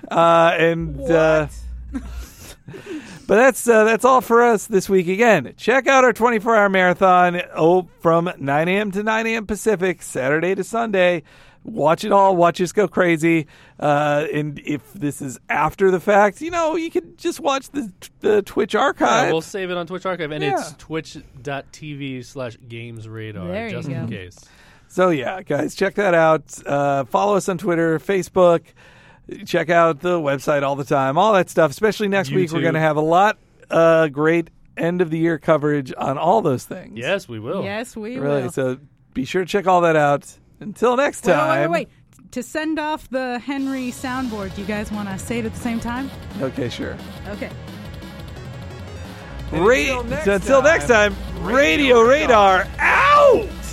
But that's all for us this week. Again, check out our 24-hour marathon from 9 a.m. to 9 a.m. Pacific, Saturday to Sunday. Watch it all. Watch us go crazy. And if this is after the fact, you can just watch the Twitch archive. Yeah, we'll save it on Twitch Archive, and Yeah. it's twitch.tv/GamesRadar, There you just go. in case. So, yeah, guys, check that out. Follow us on Twitter, Facebook. Check out the website all the time, all that stuff. Especially next week, we're YouTube. going to have a lot great end-of-the-year coverage on all those things. Yes, we will. Yes, we Really, will. so be sure to check all that out. Until next time. Wait. To send off the Henry soundboard, do you guys want to say it at the same time? Okay, sure. Okay. Until next Until next time, Radio Radar out!